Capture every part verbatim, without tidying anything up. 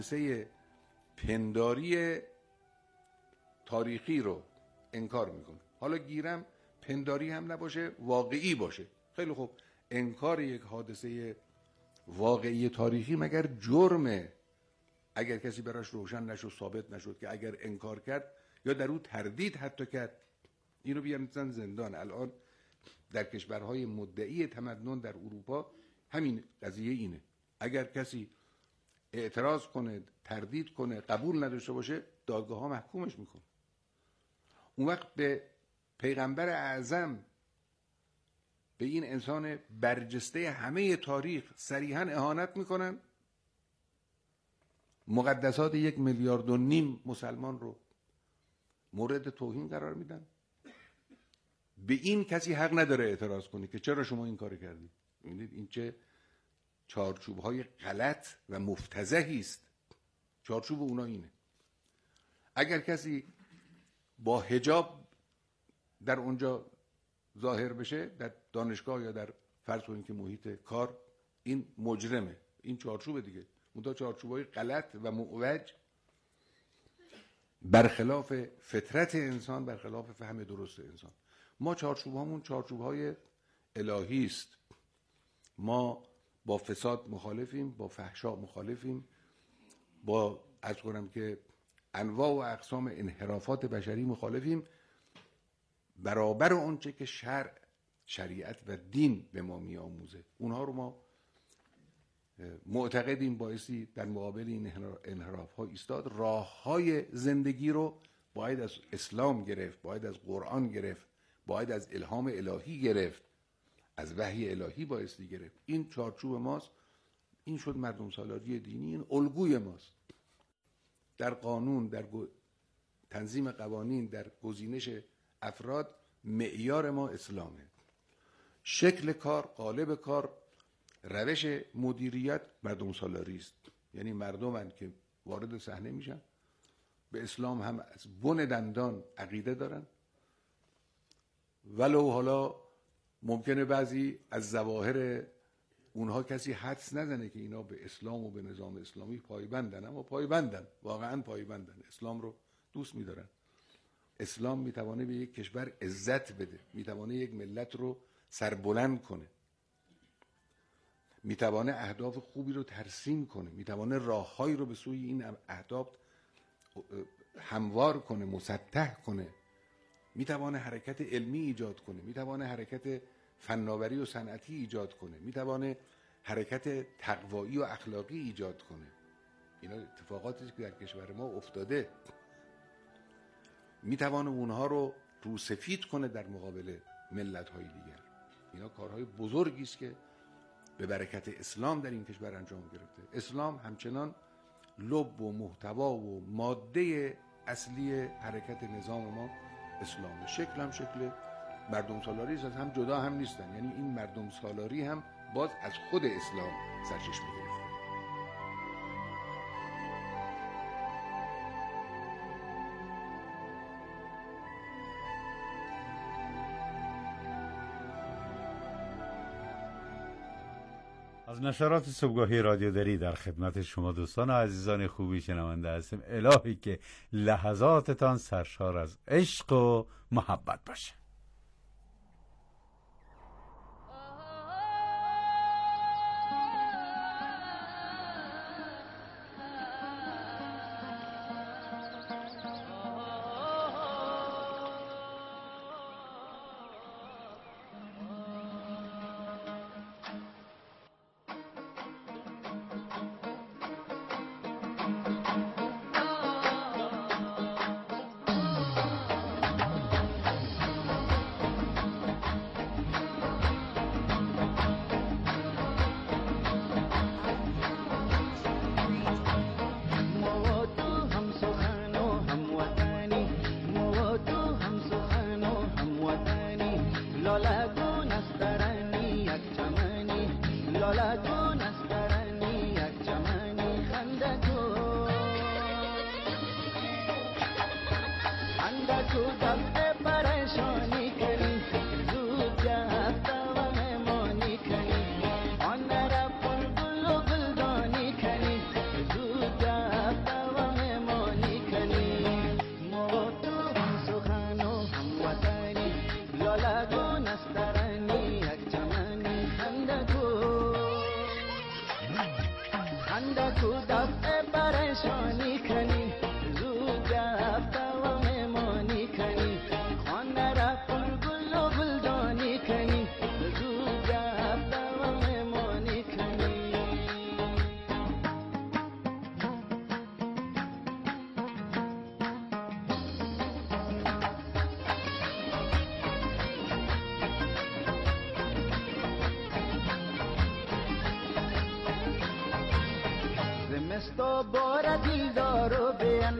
حادثه پنداری تاریخی رو انکار میکنه. حالا گیرم پنداری هم نباشه، واقعی باشه. خیلی خوب، انکار یک حادثه واقعی تاریخی مگر جرمه اگر کسی براش روشن نشد، ثابت نشد که اگر انکار کرد یا در او تردید حتی کرد، اینو بیارن زندان. الان در کشورهای مدعی تمدن در اروپا همین قضیه اینه، اگر کسی اعتراض کنه، تردید کنه، قبول نداشته باشه، دادگاه ها محکومش میکنه. اون وقت به پیغمبر اعظم، به این انسان برجسته همه تاریخ صریحاً اهانت میکنن، مقدسات یک میلیارد و نیم مسلمان رو مورد توهین قرار میدن. به این کسی حق نداره اعتراض کنه که چرا شما این کار کردید. می‌بینید این چه چارچوب‌های غلط و مفتضحی است. چارچوب اونا اینه. اگر کسی با حجاب در اونجا ظاهر بشه، در دانشگاه یا در فرض کنید که محیط کار، این مجرمه. این چارچوب دیگه. منتها چارچوب‌های غلط و معوج، برخلاف فطرت انسان، برخلاف فهم درست انسان. ما چارچوب‌هامون چارچوب‌های الهی است. ما با فساد مخالفیم، با فحشا مخالفیم، با عرض کنم که انواع و اقسام انحرافات بشری مخالفیم، برابر اونچه که شرع، شریعت و دین به ما میآموزه اونها رو ما معتقدیم بایستی در مقابل این انحراف ها ایستاد. راه های زندگی رو باید از اسلام گرفت، باید از قرآن گرفت، باید از الهام الهی گرفت، از وحی الهی بایستی گرفت. این چارچوب ماست. این شد مردم سالاری دینی، این الگوی ماست. در قانون، در تنظیم قوانین، در گزینش افراد، معیار ما اسلامه. شکل کار، قالب کار، روش مدیریت مردم سالاری است. یعنی مردمن که وارد صحنه میشن، به اسلام هم از بن دندان عقیده دارن، ولو حالا ممکنه بعضی از ظواهر اونها کسی حدس نزنه که اینا به اسلام و به نظام اسلامی پایبندن، اما پایبندن، واقعا پایبندن، اسلام رو دوست میدارن. اسلام میتوانه به یک کشور عزت بده، میتوانه یک ملت رو سربلند کنه، میتوانه اهداف خوبی رو ترسیم کنه، میتوانه راههایی رو به سوی این اهداف هموار کنه، مسطح کنه، میتوانه حرکت علمی ایجاد کنه، میتوانه حرکت فناوری و صنعتی ایجاد کنه، میتوانه حرکت تقوایی و اخلاقی ایجاد کنه. اینا اتفاقاتی که در کشور ما افتاده. میتوانه اونها رو روسفید کنه در مقابل ملت‌های دیگر. اینا کارهای بزرگی است که به برکت اسلام در این کشور انجام گرفته. اسلام همچنان لب و محتوا و ماده اصلی حرکت نظام ما اسلامه. شکل هم شکل مردم سالاری است، هم جدا هم نیستن. یعنی این مردم سالاری هم باز از خود اسلام سرچشمه گرفته. از نشرات صبحگاهی رادیو دری در خدمت شما دوستان و عزیزان خوبی شنونده هستیم. الهی که لحظاتتان سرشار از عشق و محبت باشه. Yeah. پریشانی کنی زود رفته و مهمانی کنی خانه را پر گل و گلدانی کنی زود رفته و مهمانی کنی زمستو بار دیدارو بیان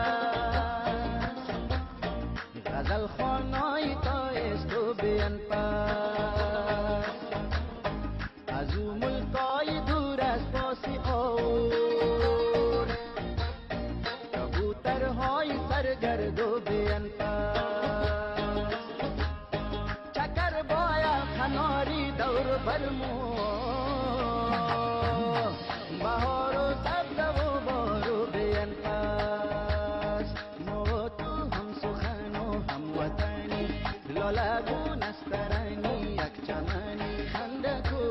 پس غزل خوانای تا استو بیان پس از او ملکای دور از پاسی آور کبوترهای سرگردو بیان پس چکر بایا خناری دور برمو بهار و سبز و بارو بیان پس ما تو هم سخن و هم وطنی لالگو نسترانی یک چمنی خندکو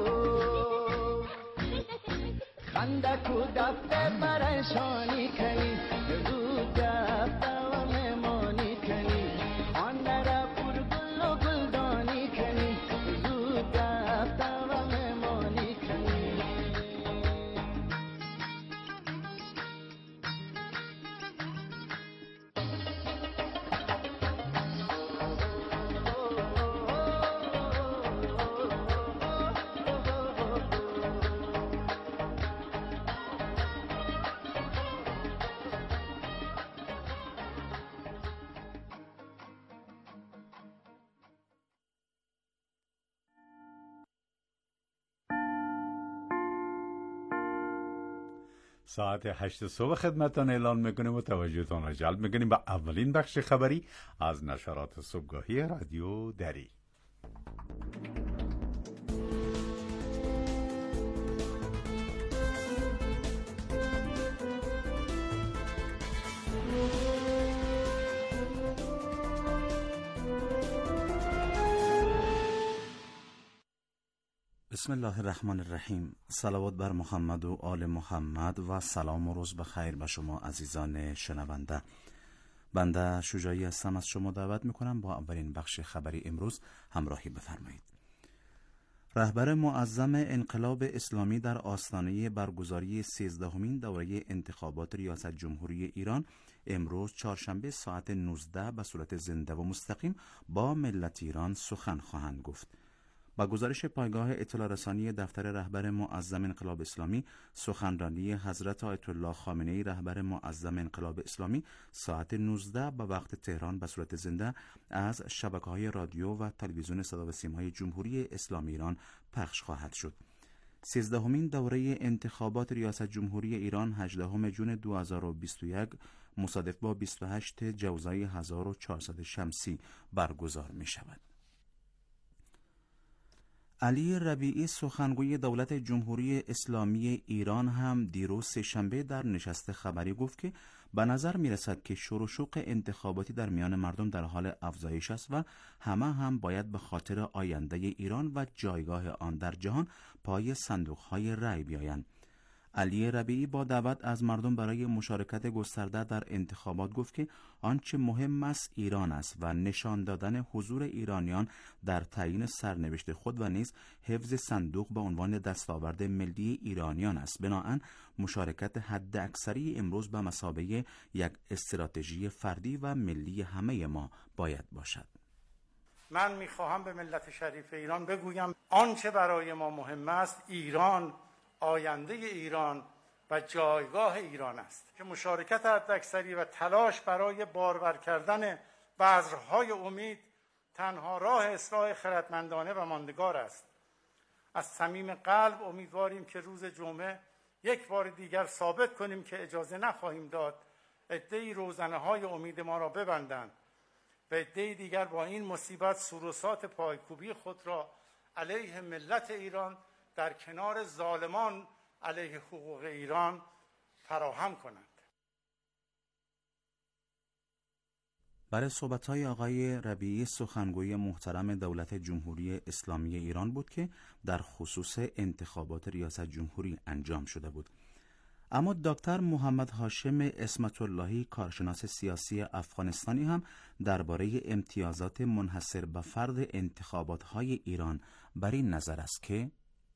خندکو دفته پریشانی کنی زود دفته و مهمانی کنی خانه را پر گل و گلدانی کنی زود دفته و مهمانی کنی ساعت هشت صبح خدمتان اعلان میکنیم و توجهتان را جلب میکنیم به اولین بخش خبری از نشرات صبحگاهی رادیو دری. بسم الله الرحمن الرحیم. صلوات بر محمد و آل محمد و سلام و روز بخیر به شما عزیزان شنونده. بنده شجاعی هستم، از شما دعوت میکنم با اولین بخش خبری امروز همراهی بفرمایید. رهبر معظم انقلاب اسلامی در آستانه برگزاری سیزدهمین دوره انتخابات ریاست جمهوری ایران امروز چهارشنبه ساعت نوزده به صورت زنده و مستقیم با ملت ایران سخن خواهند گفت. با گزارش پایگاه اطلاع رسانی دفتر رهبر معظم انقلاب اسلامی، سخنرانی حضرت آیت الله خامنه‌ای رهبر معظم انقلاب اسلامی ساعت نوزده به وقت تهران به صورت زنده از شبکه‌های رادیو و تلویزیون صدا و سیمای جمهوری اسلامی ایران پخش خواهد شد. سیزدهمین دوره انتخابات ریاست جمهوری ایران هجدهم ژوئن دو هزار و بیست و یک مصادف با بیست و هشتم جوزای هزار و چهارصد شمسی برگزار می شود. علی ربیعی سخنگوی دولت جمهوری اسلامی ایران هم دیروز سه‌شنبه در نشست خبری گفت که به نظر می رسد که شور و شوق انتخاباتی در میان مردم در حال افزایش است و همه هم باید به خاطر آینده ایران و جایگاه آن در جهان پای صندوق‌های رأی بیایند. علی ربیعی با دعوت از مردم برای مشارکت گسترده در انتخابات گفت که آنچه مهم است ایران است و نشان دادن حضور ایرانیان در تعیین سرنوشت خود و نیز حفظ صندوق به عنوان دستاورد ملی ایرانیان است. بنابراین مشارکت حداکثری امروز به مثابه یک استراتژی فردی و ملی همه ما باید باشد. من میخواهم به ملت شریف ایران بگویم آنچه برای ما مهم است ایران، آینده ایران و جایگاه ایران است که مشارکت حداکثری و تلاش برای بارور کردن بذرهای امید تنها راه اصلاح خردمندانه و ماندگار است. از صمیم قلب امیدواریم که روز جمعه یک بار دیگر ثابت کنیم که اجازه نخواهیم داد عده‌ای روزنه‌های امید ما را ببندند و عده‌ای دیگر با این مصیبت سروسات پایکوبی خود را علیه ملت ایران در کنار ظالمان علیه حقوق ایران فراهم کنند. برای صحبت‌های آقای ربیعی سخنگوی محترم دولت جمهوری اسلامی ایران بود که در خصوص انتخابات ریاست جمهوری انجام شده بود. اما دکتر محمد هاشم اسمت اللهی کارشناس سیاسی افغانستانی هم درباره امتیازات منحصر به فرد انتخابات‌های ایران بر این نظر است که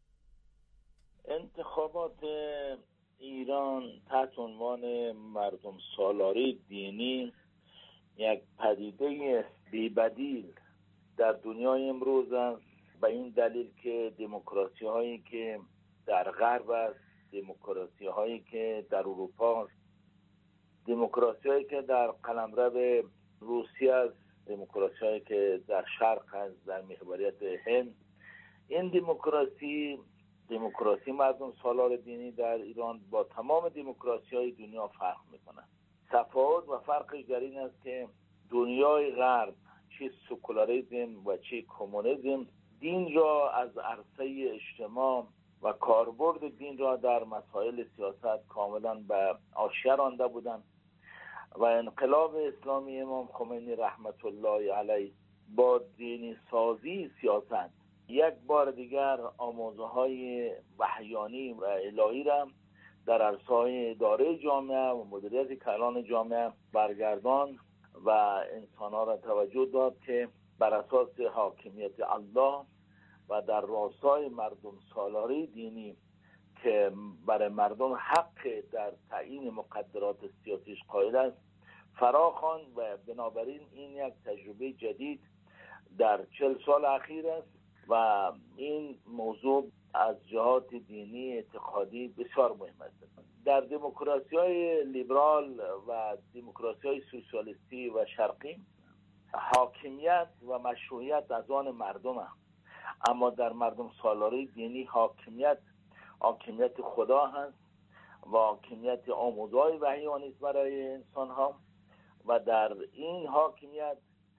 انتخابات ایران تحت عنوان مردم سالاری دینی یک پدیده بی‌بدیل در دنیای امروز است، به این دلیل که دموکراسی هایی که در غرب است، دموکراسی هایی که در اروپا است، دموکراسی هایی که در قلمرو روسیه است، دموکراسی هایی که در شرق است، در محوریت هند، این دموکراسی دموکراسی مردم سالار دینی در ایران با تمام دموکراسی های دنیا فرق میکنه. تفاوت و فرقش در این است که دنیای غرب چه سکولاریسم و چه کمونیسم دین را از عرصه اجتماع و کاربرد دین را در مسائل سیاست کاملا به آشیه رانده بودند و انقلاب اسلامی امام خمینی رحمت الله علیه با دینی سازی سیاست یک بار دیگر آموزه های وحیانی و الهی را در عرصه‌های اداره جامعه و مدیریت کلان جامعه برگردان و انسان‌ها را توجه داد که بر اساس حاکمیت الله و در راستای مردم سالاری دینی که برای مردم حق در تعیین مقدرات سیاسیش قائل است فراخوان و بنابراین این یک تجربه جدید در چهل سال اخیر است و این موضوع از جهات دینی اعتقادی بسیار مهم است. در دموکراسی های لیبرال و دموکراسی های سوسیالیستی و شرقی حاکمیت و مشروعیت از آن مردم است، اما در مردم سالاری دینی حاکمیت حاکمیت خدا هست و حاکمیت آموزهای وحیانی است برای انسان ها و در این حاکمیت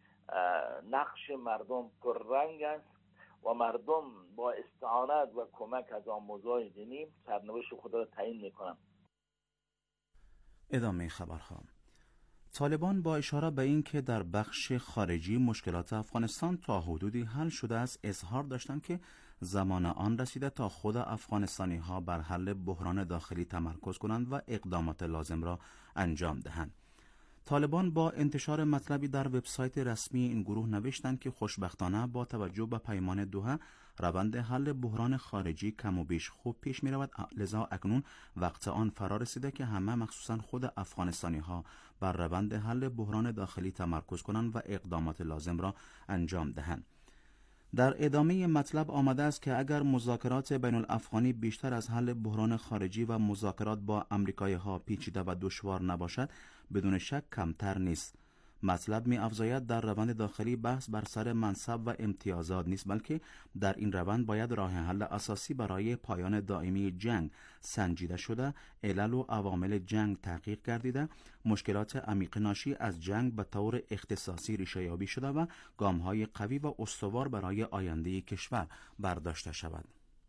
نقش مردم پررنگ است و مردم با استعانت و کمک از آموزهای دینی سرنوشت خدا را تعیین میکنند. ادامه خبرها. طالبان با اشاره به این که در بخش خارجی مشکلات افغانستان تا حدودی حل شده است اظهار داشتند که زمان آن رسیده تا خود افغانستانی ها بر حل بحران داخلی تمرکز کنند و اقدامات لازم را انجام دهند. طالبان با انتشار مطلبی در وبسایت رسمی این گروه نوشتند که خوشبختانه با توجه به پیمان دوحه روند حل بحران خارجی کم و بیش خوب پیش می رود، لذا اکنون وقت آن فرا رسیده که همه مخصوصا خود افغانستانی ها بر روند حل بحران داخلی تمرکز کنند و اقدامات لازم را انجام دهند. در ادامه مطلب آمده است که اگر مذاکرات بین الافغانی بیشتر از حل بحران خارجی و مذاکرات با امریکایی ها پیچیده و دشوار نباشد، بدون شک کمتر نیست. مطلب می افزاید در روند داخلی بحث بر سر منصب و امتیازات نیست، بلکه در این روند باید راه حل اساسی برای پایان دائمی جنگ سنجیده شده، علل و عوامل جنگ تحقیق گردیده، مشکلات عمیق ناشی از جنگ به طور اختصاصی ریشه یابی شده و گام‌های قوی و استوار برای آینده کشور برداشته شود.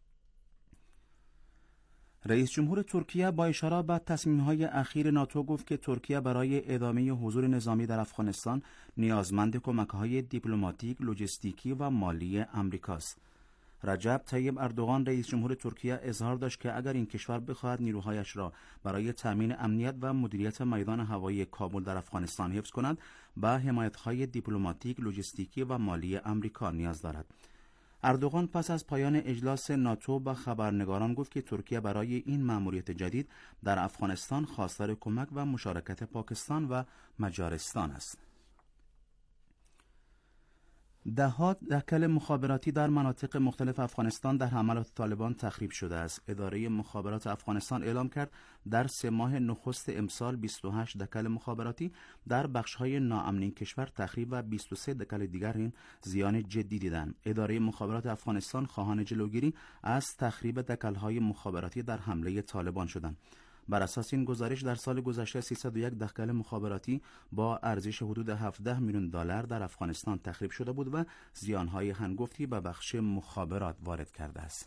رئیس جمهور ترکیه با اشاره به تصمیم‌های اخیر ناتو گفت که ترکیه برای ادامه حضور نظامی در افغانستان نیازمند کمک‌های دیپلماتیک، لوجستیکی و مالی امریکاست. رجب طیب اردوغان رئیس جمهور ترکیه اظهار داشت که اگر این کشور بخواهد نیروهایش را برای تامین امنیت و مدیریت میدان هوایی کابل در افغانستان حفظ کند، به حمایت‌های دیپلماتیک، لوجستیکی و مالی امریکا نیاز دارد. اردوغان پس از پایان اجلاس ناتو به خبرنگاران گفت که ترکیه برای این مأموریت جدید در افغانستان خواستار کمک و مشارکت پاکستان و مجارستان است. دهها دکل مخابراتی در مناطق مختلف افغانستان در حملات طالبان تخریب شده است. اداره مخابرات افغانستان اعلام کرد در سه ماه نخست امسال بیست و هشت دکل مخابراتی در بخش‌های ناامن کشور تخریب و بیست و سه دکل دیگر این زیان جدی دیدند. اداره مخابرات افغانستان خواهان جلوگیری از تخریب دکل‌های مخابراتی در حمله طالبان شدند. بر اساس این گزارش در سال گذشته سیصد و یک دکل مخابراتی با ارزش حدود هفده میلیون دلار در افغانستان تخریب شده بود و زیانهای هنگفتی به بخش مخابرات وارد کرده است.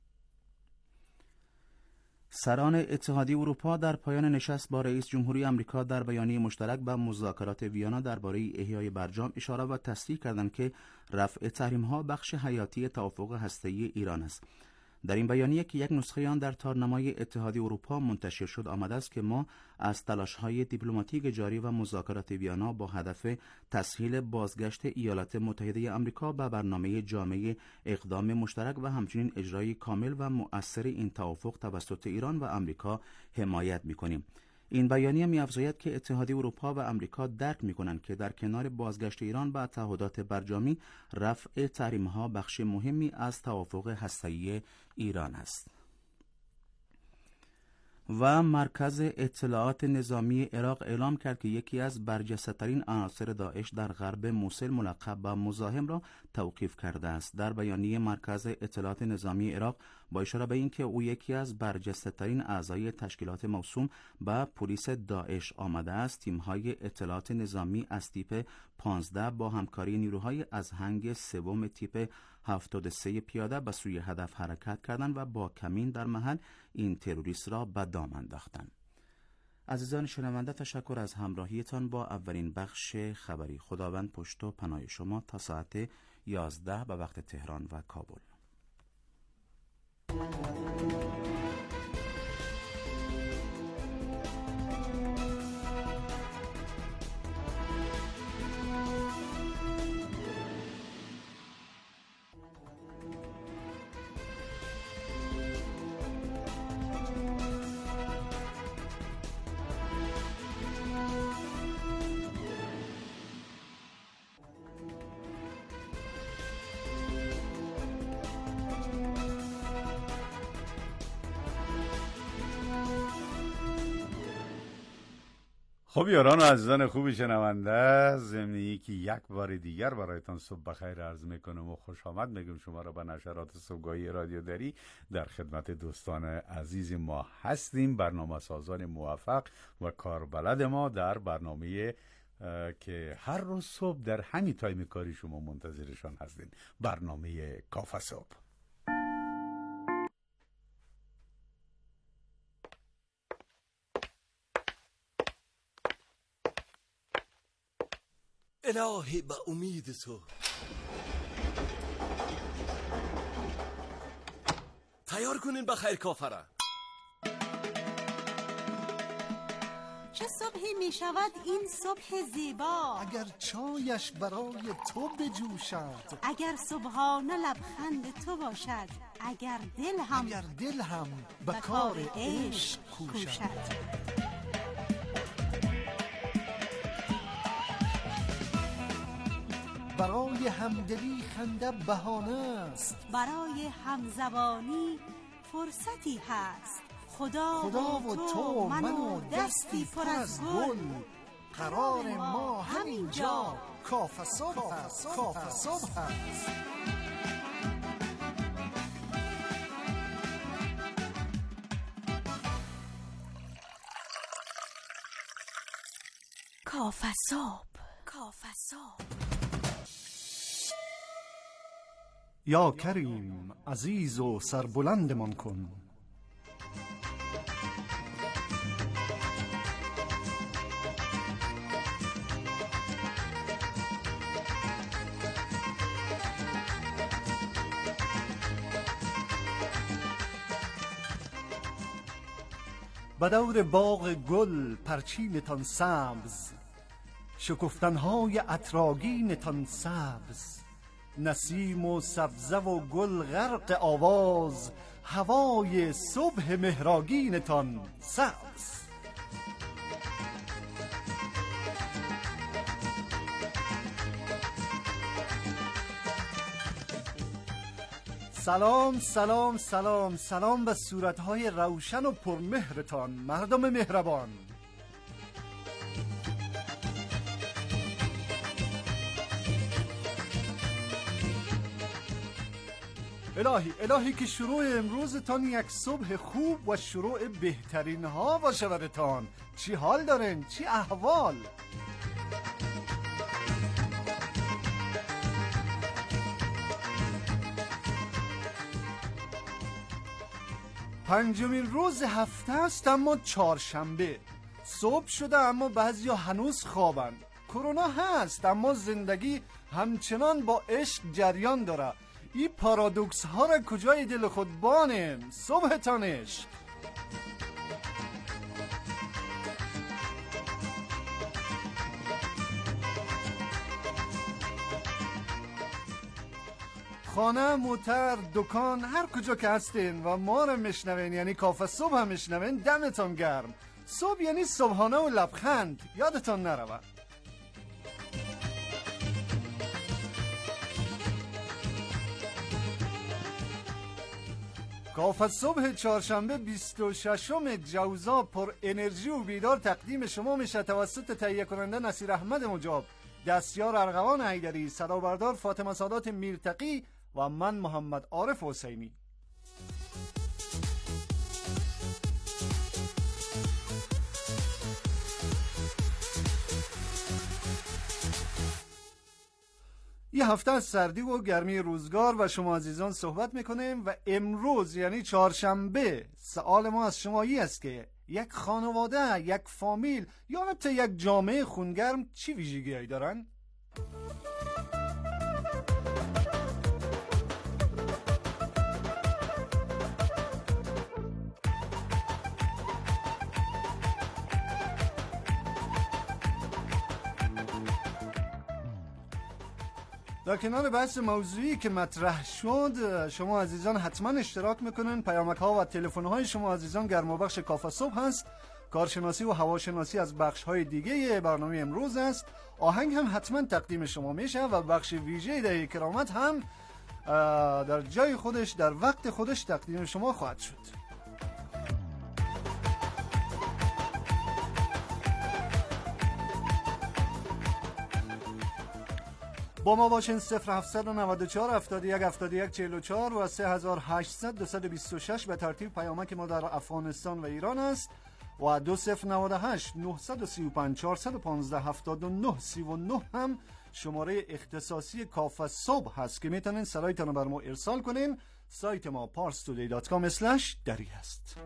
سران اتحادیه اروپا در پایان نشست با رئیس جمهوری آمریکا در بیانیه مشترک به مذاکرات ویانا درباره احیای برجام اشاره و تصریح کردند که رفع تحریم‌ها بخش حیاتی توافق هسته‌ای ایران است. در این بیانیه که یک نسخه آن در تارنمای اتحادیه اروپا منتشر شد آمده است که ما از تلاش‌های دیپلماتیک جاری و مذاکرات ویانا با هدف تسهیل بازگشت ایالات متحده آمریکا به برنامه جامع اقدام مشترک و همچنین اجرای کامل و مؤثر این توافق توسط ایران و آمریکا حمایت می‌کنیم. این بیانیه می‌افزاید که اتحادیه اروپا و آمریکا درک می‌کنند که در کنار بازگشت ایران به تعهدات برجامی، رفع تحریم‌ها بخش مهمی از توافق هسته‌ای ایران است. و مرکز اطلاعات نظامی عراق اعلام کرد که یکی از برجسته‌ترین عناصر داعش در غرب موصل ملقب به مزاحم را توقیف کرده است. در بیانیه مرکز اطلاعات نظامی عراق با اشاره به اینکه او یکی از برجسته‌ترین اعضای تشکیلات موسوم به پلیس داعش آمده است، تیم‌های اطلاعات نظامی از تیپ پانزده با همکاری نیروهای از هنگ سوم تیپ هفتاد و سه پیاده به سوی هدف حرکت کردند و با کمین در محل این تروریست را به دام انداختند. عزیزان شنونده، تشکر از همراهیتان با اولین بخش خبری. خداوند پشت و پناه شما تا ساعت یازده به وقت تهران و کابل. خب یاران و عزیزان خوبی شنونده، ضمن که یک بار دیگر برایتان صبح بخیر عرض میکنم و خوش آمد میگم شما را به نشرات صبحگاهی رادیو دری. در خدمت دوستان عزیز ما هستیم، برنامه سازان موفق و کاربلد ما در برنامه که هر روز صبح در همین تایم کاری شما منتظرشان هستین، برنامه کافه صبح. الهی به امید تو تیار کنین بخیر کافره. چه صبحی می شود این صبح زیبا، اگر چایش برای تو بجوشد، اگر صبحانه لبخند تو باشد، اگر دل هم اگر دل هم به کار عشق کوشد. برای همدلی خنده بهانه است، برای همزبانی فرصتی هست. خدا, خدا و تو من و دستی پر از گل، قرار ما همین جا کافه صبح است. کافه صبح است. کافه صبح، کافه صبح. یا کریم عزیز و سربلندمان کن، به دور باغ گل پرچینتان سبز، شکفتنهای عطرآگینتان سبز، نسیم و سبزه و گل غرق آواز، هوای صبح مهراگینتان سبز. سلام سلام سلام سلام به صورتهای روشن و پرمهرتان مردم مهربان. الهی الهی که شروع امروزتان یک صبح خوب و شروع بهترین ها باشه برتان. چی حال دارین؟ چی احوال؟ پنجمین روز هفته است اما چهارشنبه صبح شده، اما بعضیا هنوز خوابن. کرونا هست اما زندگی همچنان با عشق جریان داره. این پارادوکس ها را کجای دل خود بانم. صبحتان عشق. خانه، موتر، دکان، هر کجا که هستین و ما رو میشنوین، یعنی کافه صبح هم میشنوین، دمتان گرم. صبح یعنی صبحانه و لبخند، یادتان نرود. کافه صبح چهارشنبه بیست و ششم جوزا پر انرژی و بیدار تقدیم شما میشه توسط تهیه کننده نصیر احمد مجاب، دستیار ارغوان حیدری، صدا بردار فاطمه سادات میرتقی و من محمد عارف حسینی. یه هفته از سردی و گرمی روزگار و شما عزیزان صحبت میکنیم و امروز یعنی چهارشنبه سوال ما از شما این است که یک خانواده، یک فامیل یا حتی یک جامعه خونگرم چی ویژگی‌هایی دارن؟ در کنار بحث موضوعی که مطرح شد شما عزیزان حتما اشتراک میکنن. پیامک ها و تلفن های شما عزیزان گرم و بخش کافه صبح هست. کارشناسی و هواشناسی از بخش های دیگه برنامه امروز است. آهنگ هم حتما تقدیم شما میشه و بخش ویژه دهی کرامت هم در جای خودش در وقت خودش تقدیم شما خواهد شد. با ما باشین. صفر هفتصد و نود و چهار هفتاد و یک هفتاد و یک چهل و چهار و سه هزار و هشتصد دویست و بیست و شش به ترتیب پیامک ما در افغانستان و ایران است و دو صفر نود و هشت نهصد و سی و پنج چهارصد و پانزده هفتاد و نه سی و نه هم شماره اختصاصی کافه صبح هست که میتونین سرایتان بر ما ارسال کنین. سایت ما پارس تودی دات کام اسلش دری هست.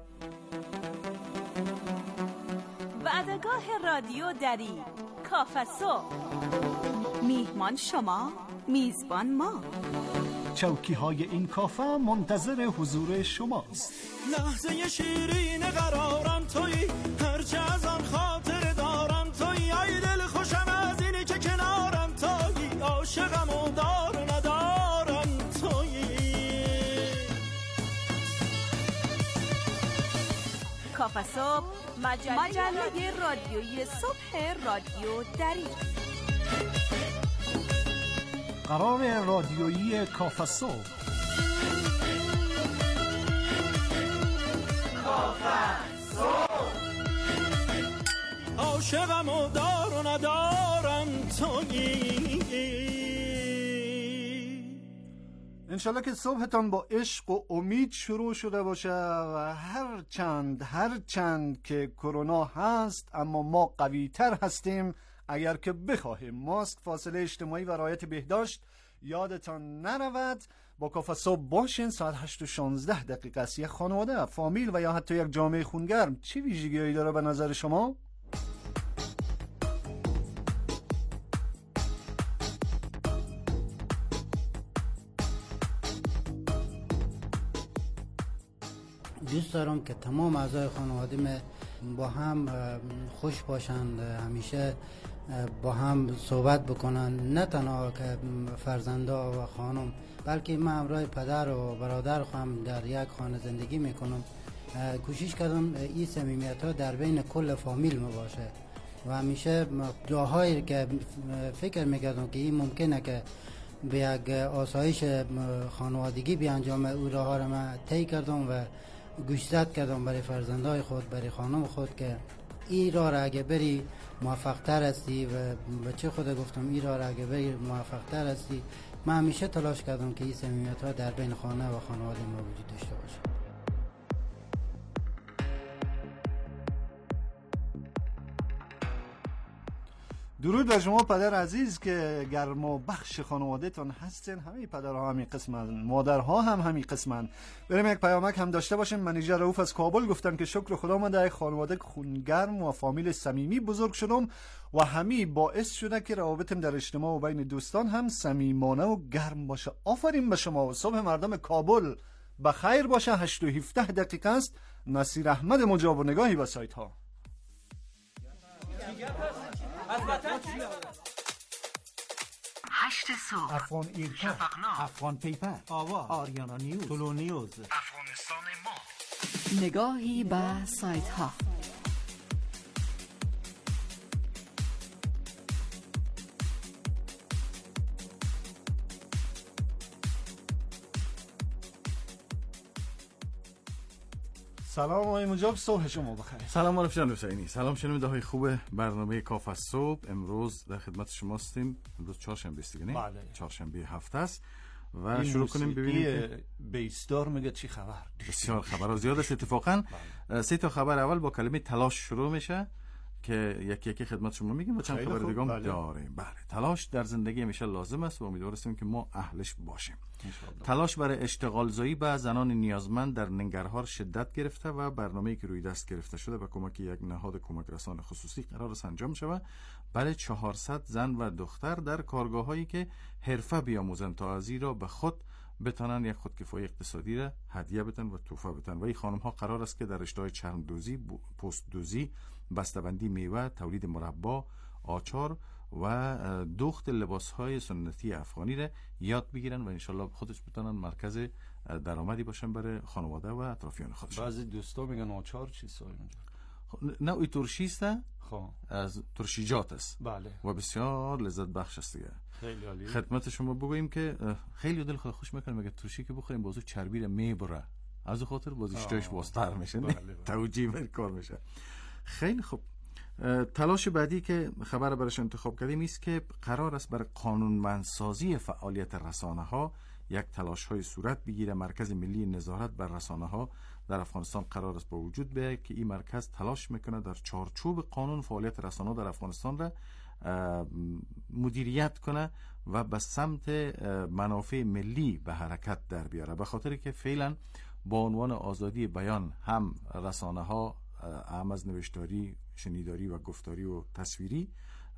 وعدگاه رادیو دری، کافه صبح. میهمان شما، میزبان ما. چوکی های این کافه منتظر حضور شماست. لحظه شیرین قرارم تویی، هرچه از آن خاطر دارم تویی. ای دل خوشم از اینی که کنارم تویی، عاشقم و دار ندارم تویی. کافه صبح، مجله, مجله رادیویی صبح رادیو دری. قرار رادیویی کافه صبح. کافه صبح. عاشقم و دار و ندارم تویی. انشالله که صبحتان با عشق و امید شروع شده باشه و هر چند هر چند که کرونا هست اما ما قوی تر هستیم اگر که بخواهیم. ماسک، فاصله اجتماعی و رعایت بهداشت یادتان نرود. با کافه صبح باشین. ساعت هشت و شانزده دقیقه است. یک خانواده، فامیل و یا حتی یک جامعه خونگرم چی ویژگی‌هایی داره به نظر شما؟ دوست دارم که تمام اعضای خانواده با هم خوش باشند، همیشه با هم صحبت بکنن، نه تنها که فرزندا و خانم بلکه من همراه پدر و برادر خواهم در یک خانه زندگی میکنم. کوشش کردم این صمیمیت ها در بین کل فامیل ما باشه و همیشه جاهایی که فکر میکردم که این ممکنه که به یک آسایش خانوادگی بیانجامه او راه ها را من طی کردم و گوشزد کردم برای فرزندای خود، برای خانم خود که این راه را اگه بری موفق تر هستی و بچه خود گفتم این راه را اگه بری موفق تر هستی. من همیشه تلاش کردم که این صمیمیت ها در بین خانه و خانواده ما وجود داشته باشه. درود بر شما پدر عزیز که گرما بخش خانوادهتان هستین. همه پدرها همین قسمن، مادرها هم همین قسمن. بریم یک پیامک هم داشته باشیم. منیجر رؤوف از کابل گفتن که شکر خدا من در خانواده خونگرم و فامیل صمیمی بزرگ شدم و همین باعث شده که روابطم در اجتماع و بین دوستان هم صمیمانه و گرم باشه. آفرین به شما و صبح مردم کابل بخیر باشه. هشت و هفده دقیقه است. نصیر احمد مجاب و نگاهی به سایت ها. هشت صبح، افغان ایرکا، شفقنامه، افغان پیپر، آوا، آریانا نیوز، طلو نیوز، افغانستان ما. نگاهی به سایت ها. سلام آقای مجاب، صبح شما بخیر. سلام معرف جان حسینی. سلام شنونده های خوب برنامه کاف از صبح. امروز در خدمت شما هستیم. امروز چهارشنبه است دیگه، نه؟ بله. چهارشنبه هفته است و شروع کنیم ببینیم که بیستار میگه چی خبر. بسیار خبرها زیاد است. اتفاقا سه تا خبر اول با کلمه تلاش شروع میشه که یکی یکی خدمت شما میگیم و چند خبر دیگه هم داریم. بله، تلاش در زندگی همیشه لازم است و امیدوار هستیم که ما اهلش باشیم. تلاش برای اشتغال زایی به زنان نیازمند در ننگرهار شدت گرفته و برنامه‌ای که روی دست گرفته شده با کمک یک نهاد کمک رسان خصوصی قرار است انجام شود برای چهارصد زن و دختر در کارگاه‌هایی که حرفه بیاموزند تا از این را به خود بتانن یک خودکفایی اقتصادی را هدیه بدن و تحفه بدن. و این خانم‌ها قرار است که در رشته‌های چرم‌دوزی، پوست‌دوزی، بسته‌بندی میوه، تولید مربا، آچار و دوخت لباس‌های سنتی افغانی را یاد بگیرن و انشالله خودش بتونن مرکز درآمدی باشن برای خانواده و اطرافیان خودشون. بعضی دوستا میگن آچار چی سای اونجا؟ نه اوی ترشی است، خب از ترشیجات است. بله. و بسیار لذت بخش است دیگه. خیلی عالی. خدمت شما بگوییم که خیلی دل خود خوش میکنه میگه ترشی که بخوریم بازو چربی را میبره، از خاطر بازیشتاش واسطر میشه. بله بله. توجیه بر کار میشه. خیلی خوب. تلاش بعدی که خبر برش انتخاب کردیم است که قرار است برای قانونمندسازی فعالیت رسانه ها یک تلاش های صورت بگیره. مرکز ملی نظارت بر رسانه ها در افغانستان قرار است با وجود بیاید که این مرکز تلاش میکنه در چارچوب قانون فعالیت رسانه در افغانستان را مدیریت کنه و به سمت منافع ملی به حرکت در بیاره. به خاطر که فعلا با عنوان آزادی بیان هم رسانه ها هم از نوشتاری، شنیداری و گفتاری و تصویری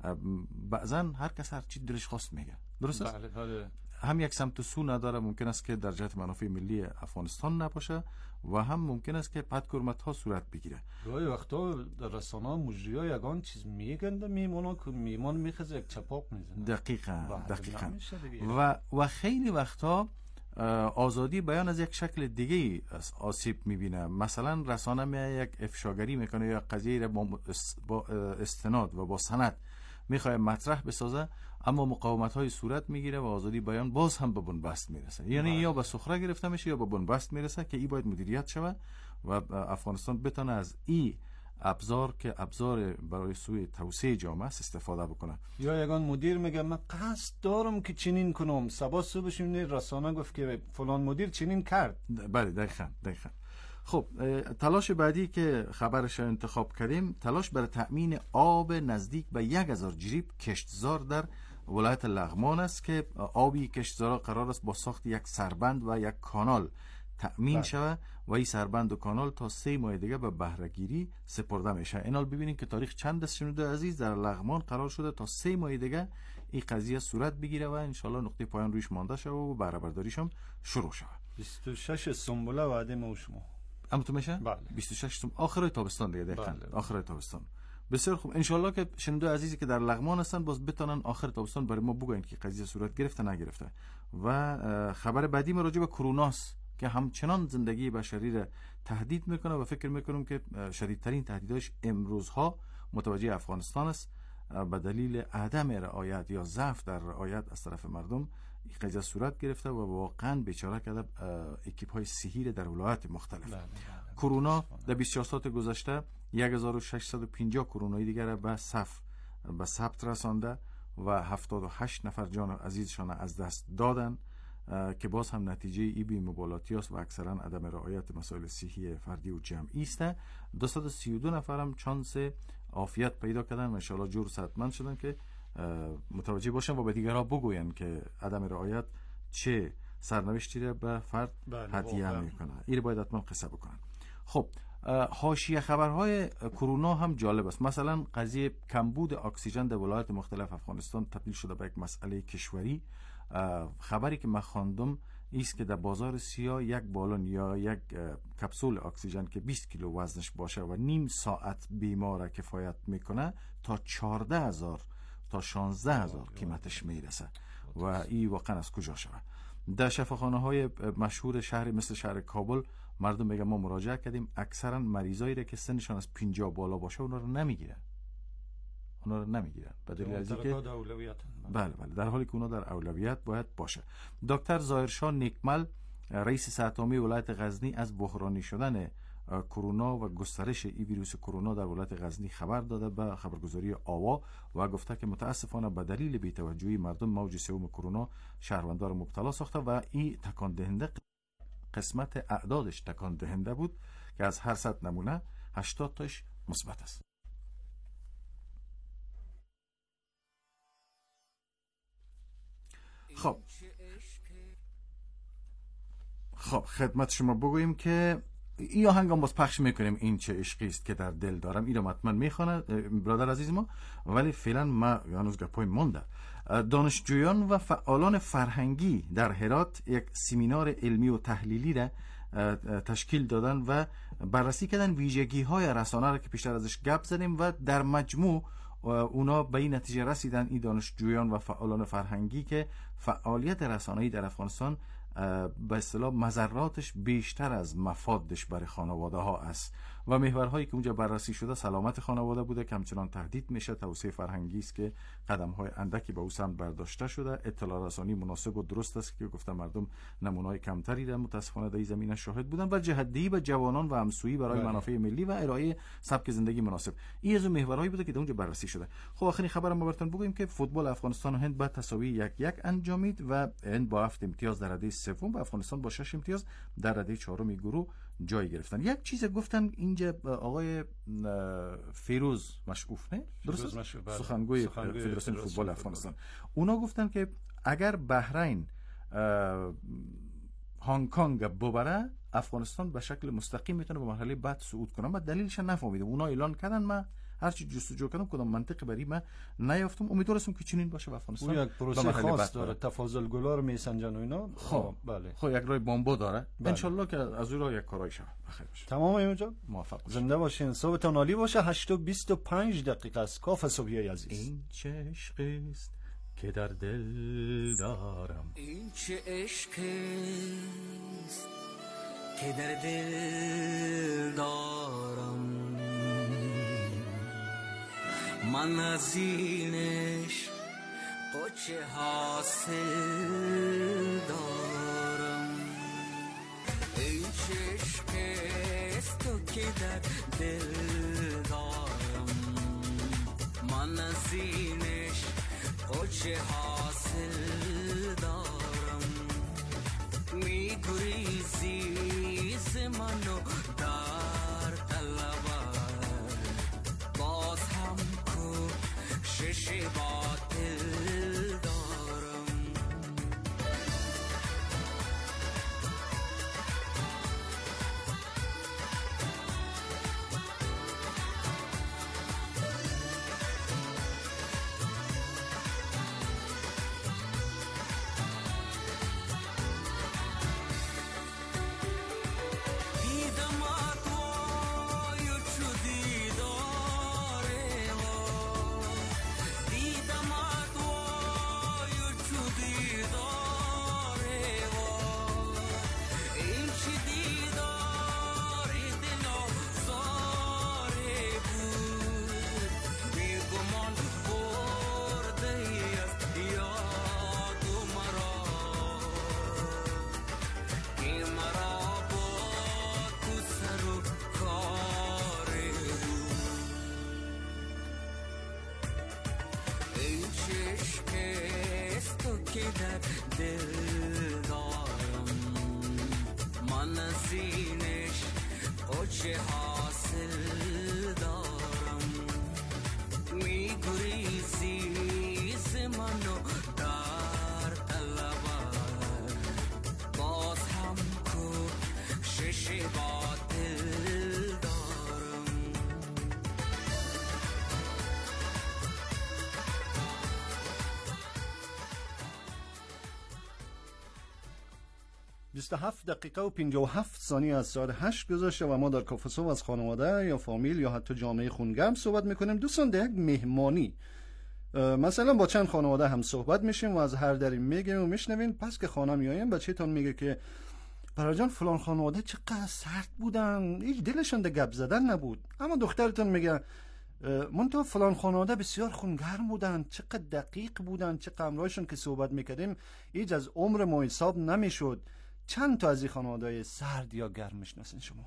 بعضا هر کس هر چی دلش خواست میگه. درست است؟ بله بله. هم یک سمت و سو نداره، ممکن است که در جهت منافع ملی افغانستان نباشه و هم ممکن است که پدکرمت ها صورت بگیره. گاهی وقتا در رسانه ها مجری ها یگان چیز میگن میمونه که میمان میخزه یک چپاق میزنه. دقیقاً دقیقاً. و و خیلی وقتا آزادی بیان از یک شکل دیگه آسیب میبینه. مثلا رسانه می یک افشاگری میکنه یا قضیه را با استناد و با سند میخواد مطرح بسازه، اما مقاومت های صورت میگیره و آزادی بیان باز هم به بنبست میرسه. یعنی یا به سخره گرفته میشه یا به بنبست میرسه که ای باید مدیریت شود و افغانستان بتونه از ای ابزار که ابزار برای سوی توسعه جامعه است استفاده بکنه. یا یگان مدیر میگه من قصد دارم که چنین کنم، صبح صبحش میبینی رسانه گفت که فلان مدیر چنین کرد. بله دقیقاً دقیقاً. خب تلاش بعدی که خبرش انتخاب کردیم تلاش برای تأمین آب نزدیک به یک هزار جریب کشتزار در ولایت لغمان است که آبی کشتزارا قرار است با ساخت یک سربند و یک کانال تأمین شود و این سربند و کانال تا سه ماه دیگه به بهره‌گیری سپرده میشه. اینال ببینید که تاریخ چند است شنونده عزیز، در لغمان قرار شده تا سه ماه دیگه این قضیه صورت بگیره و انشالله نقطه پایان رویش مانده شود و بهره برداریش هم شروع شود. بیست و شش سنبله وعده ما و شما اما تو میشه؟ بله. بیست و شش سنبله آخر تابستان دیگه دقیقاً. بله. آخر تابستان. بسیار خوب. انشالله که شنونده عزیزی که در لغمان هستن باز بتونن آخر تابستان برای ما بگوین که قضیه صورت گرفته نگرفته. و خبر بعدی ما راجع به کرونا است که همچنان زندگی بشری را تهدید میکنه و فکر میکنم که شدیدترین تهدیدش امروزها متوجه افغانستان است به دلیل عدم رعایت یا ضعف در رعایت از طرف مردم. این قضیه صورت گرفته و واقعا بیچاره کرده اکیپ های صحی در ولایات مختلف. کرونا در بیست و چهار ساعت گذشته یک هزار و ششصد و پنجاه کرونایی دیگر را به صف به ثبت رسانده و هفتاد و هشت نفر جان عزیزشان از دست دادن. که باز هم نتیجه ای بی مبالاتی است و اکثرا عدم رعایت مسائل صحی فردی و جمعی است. دویست و سی و دو نفر هم چانس عافیت پیدا کردن و ان شاء الله جور صحتمند شدن که متوجه باشن و به دیگرها بگوین که عدم رعایت چه سرنوشتی را به فرد هدیه میکنه. این باید حتما قصه بکنن. خب حاشیه خبرهای کرونا هم جالب است. مثلا قضیه کمبود اکسیژن در ولایات مختلف افغانستان تبدیل شده به یک مسئله کشوری. خبری که من خواندم است که در بازار سیاه یک بالون یا یک کپسول اکسیژن که بیست کیلو وزنش باشه و نیم ساعت بیمار کفایت میکنه تا چهارده هزار تا شانزده هزار قیمتش میرسه و این واقعا از کجا شود. در شفاخانه های مشهور شهری مثل شهر کابل مردم میگن ما مراجعه کردیم، اکثرا مریضایی را که سنشان از پنجاه بالا باشه اونا رو نمیگیرن اونا رو نمیگیرن به دلیل از اینکه بله بله در حالی که اونا در اولویت باید باشه. دکتر ظاهرشاه نیکمل رئیس صحت عامه ولایت غزنی از بحرانی شدن کرونا و گسترش این ویروس کرونا در ولایت غزنی خبر داده به خبرگزاری آوا و گفته که متاسفانه به دلیل بی‌توجهی مردم موج سوم کرونا شهروندان را مبتلا ساخته و این تکان دهنده قسمت اعدادش تکان دهنده بود که از هر صد نمونه هشتاد تاش مثبت است. خب خب خدمت شما بگوییم که این آهنگ هم باز پخش میکنیم، این چه عشقی است که در دل دارم. این رو حتما میخونه برادر عزیز ما، ولی فعلا ما هنوز گپای مونده. دانشجویان و فعالان فرهنگی در هرات یک سمینار علمی و تحلیلی را تشکیل دادن و بررسی کردن ویژگی های رسانه را که پیشتر ازش گپ زدیم و در مجموع اونا به این نتیجه رسیدن، این دانشجویان و فعالان فرهنگی، که فعالیت رسانه‌ای در افغانستان به اصطلاح مضراتش بیشتر از مفادش برای خانواده ها است و محورهایی که اونجا بررسی شده سلامت خانواده بوده که همچنان تهدید میشه، توسعه فرهنگی است که قدم های اندکی به او سمت برداشته شده، اطلاع رسانی مناسب و درست است که گفتم مردم نمونه‌های کمتری در متاسفانه در این زمینه شاهد بودن و جهت‌دهی به جوانان و همسویی برای بله. منافع ملی و ارائه سبک زندگی مناسب. این از محورهایی بوده که در اونجا بررسی شده. خب آخرین خبر ما براتون بگویم که فوتبال افغانستان و هند با تساوی یک یک انجامید و هند با هفت امتیاز در رده سوم و افغانستان با شش امتیاز در رده چهارم گروه جای گرفتن. یک چیز گفتن اینجا آقای فیروز مشعوف نه درست است؟ سخنگوی فدراسیون فوتبال افغانستان، اونا گفتن که اگر بحرین هنگ کنگ ببره افغانستان به شکل مستقیم میتونه به مرحله بعد صعود کنه. من دلیلش نفهمیدم. اونا اعلان کردن، من هرچی جستجو کردم کدام منطقی برای من نیافتم. امیدوارم که چنین باشه و افغانستان یک پروسه خاص داره، تفاضل گلا رو میسنجن و اینا. خب بله خب یک رای بمبو داره بله. ان شاء الله که از اون یک کارای شه بخیر باشه. تمام اینجا موفق باشین، زنده باشین، صبحتون عالی باشه. هشت و بیست و پنج دقیقه است. کاف صبحی عزیز. این چه عشقی است که در دل دارم، این چه عشقی است که در دل دارم، من از اینش قچه حاصل دارم. این چه عشقست تو که در دل دارم، من از اینش قچه حاصل دارم. می گریزی ز منو در طلبت، باز هم شش باطل دارم. دیدم ای چشم تو که در دل دارم، من از اینش چه حاصل دارم. می گریزی ز منو در طلبت، باز هم کو شش باطل دارم. بیست و هفت دقیقه و پنجاه و هفت ثانیه از ساعت هشت گذاشته و ما در کافه صبح از خانواده یا فامیل یا حتی جامعه خونگرم صحبت میکنیم. دوستان در یک مهمانی مثلا با چند خانواده هم صحبت میشیم و از هر دری میگیم و میشنوین. پس که خانه میاییم بچه‌تون میگه که برای جان فلان خانواده چقدر سرد بودن، هیچ دلشون ده گپ زدن نبود. اما دخترتون میگه من تو فلان خانواده بسیار خونگرم بودن، چقدر دقیق بودن، چقدر امرایشون که صحبت میکردیم هیچ از عمر ما حساب نمیشد. چند تا از این خانواده سرد یا گرم میشناسین شما؟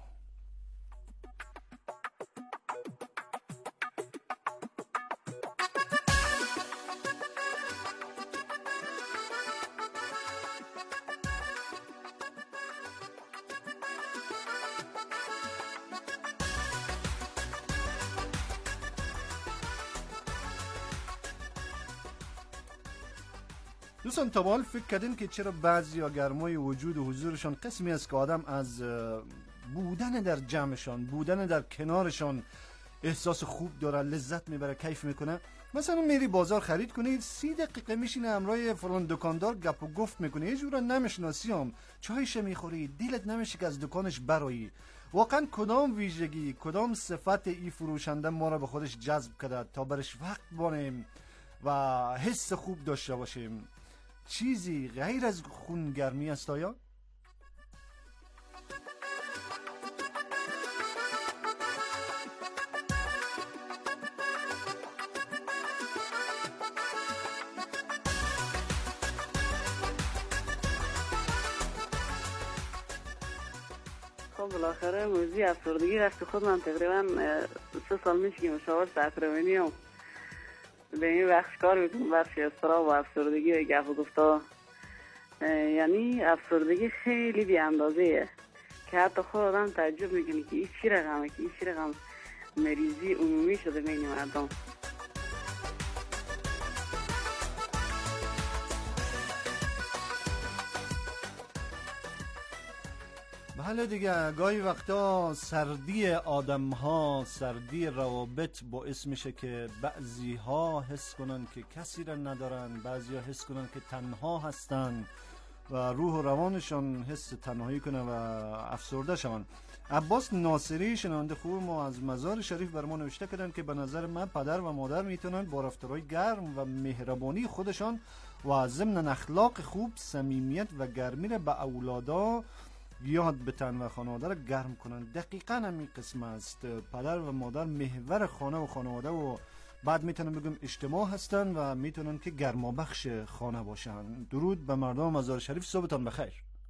دوستان تا به حال فکر کردین که چرا بعضی ها گرمای وجود و حضورشان قسمی است که آدم از بودن در جمعشان، بودن در کنارشان احساس خوب داره، لذت میبره، کیف میکنه؟ مثلا میری بازار خرید کنی، سی دقیقه میشینه همراه فلان دکاندار گپ و گفت میکنی، یه جورا نمیشناسی هم، چایش میخوری، دلت نمیشه که از دکانش برایی. واقعا کدام ویژگی، کدام صفت ای فروشنده ما را به خودش جذب کرده تا برش وقت بانیم و حس خوب داشته باشیم؟ چیزی غیر از خونگرمی است آیا؟ خب بالاخره موضوع افسردگی رفت خود من تقریبا سه سال میشه که مشاور سخرمینی هم به این بخش کار میکنم، بخش اضطراب و افسردگی و گپ و گفتا. یعنی افسردگی خیلی بی اندازه که حتی خود آدم تعجب میکنه که این چی رقمه، که این چی رقم مریضی عمومی شده بین مردم. بله دیگه، گاهی وقتا سردی آدم ها، سردی روابط باعث میشه که بعضی ها حس کنن که کسی را ندارن، بعضی ها حس کنن که تنها هستن و روح و روانشان حس تنهایی کنه و افسرده شون. عباس ناصری شنونده خوب ما از مزار شریف بر ما نوشته کردن که به نظر من پدر و مادر میتونن با رفتارهای گرم و مهربانی خودشان و ضمن اخلاق خوب صمیمیت و گرمی را به اولادا یاد بتن و خانواده را گرم کنن. دقیقاً همین قسم است. پدر و مادر محور خانه و خانواده و بعد میتونن بگم اجتماع هستن و میتونن که گرمابخش خانه باشن. درود به مردم مزار شریف، صبحتان بخیر.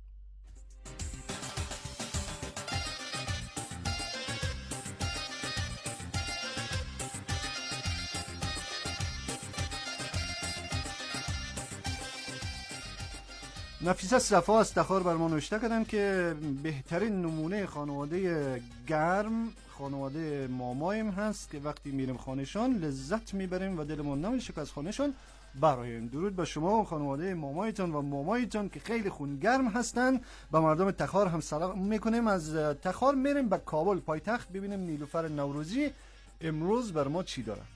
نفیسه صفا از تخار بر ما نوشته کردن که بهترین نمونه خانواده گرم خانواده مامایم هست که وقتی میریم خانهشان لذت میبریم و دلمون نمیشه که از خانهشان برایم. درود به شما و خانواده مامایتان و مامایتان که خیلی خونگرم هستن. به مردم تخار هم سلام میکنیم. از تخار میریم به کابل پایتخت ببینیم نیلوفر نوروزی امروز بر ما چی دارن.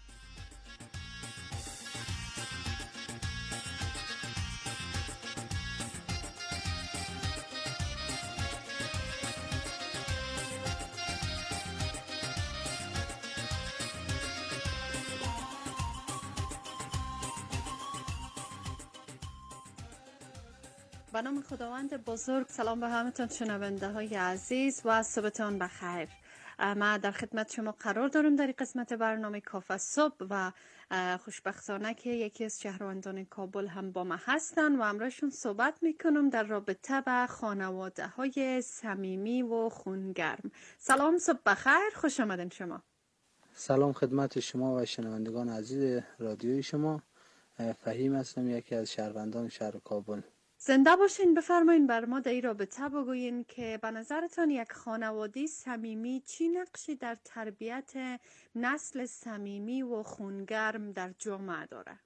به نام خداوند بزرگ، سلام به همتون شنونده های عزیز و صبحتان بخیر. ما در خدمت شما قرار دارم در این قسمت برنامه کافه صبح و خوشبختانه که یکی از شهروندان کابل هم با ما هستن و امروزشون صحبت میکنم در رابطه با خانواده های صمیمی و خونگرم. سلام، صبح بخیر، خوش آمدین شما. سلام خدمت شما و شنوندگان عزیز رادیوی شما. فهیم هستم، یکی از شهروندان شهر کابل. زنده باشین. بفرمایین بر ما در این رابطه بگوین که به نظرتان یک خانواده صمیمی چی نقشی در تربیت نسل صمیمی و خونگرم در جامعه داره؟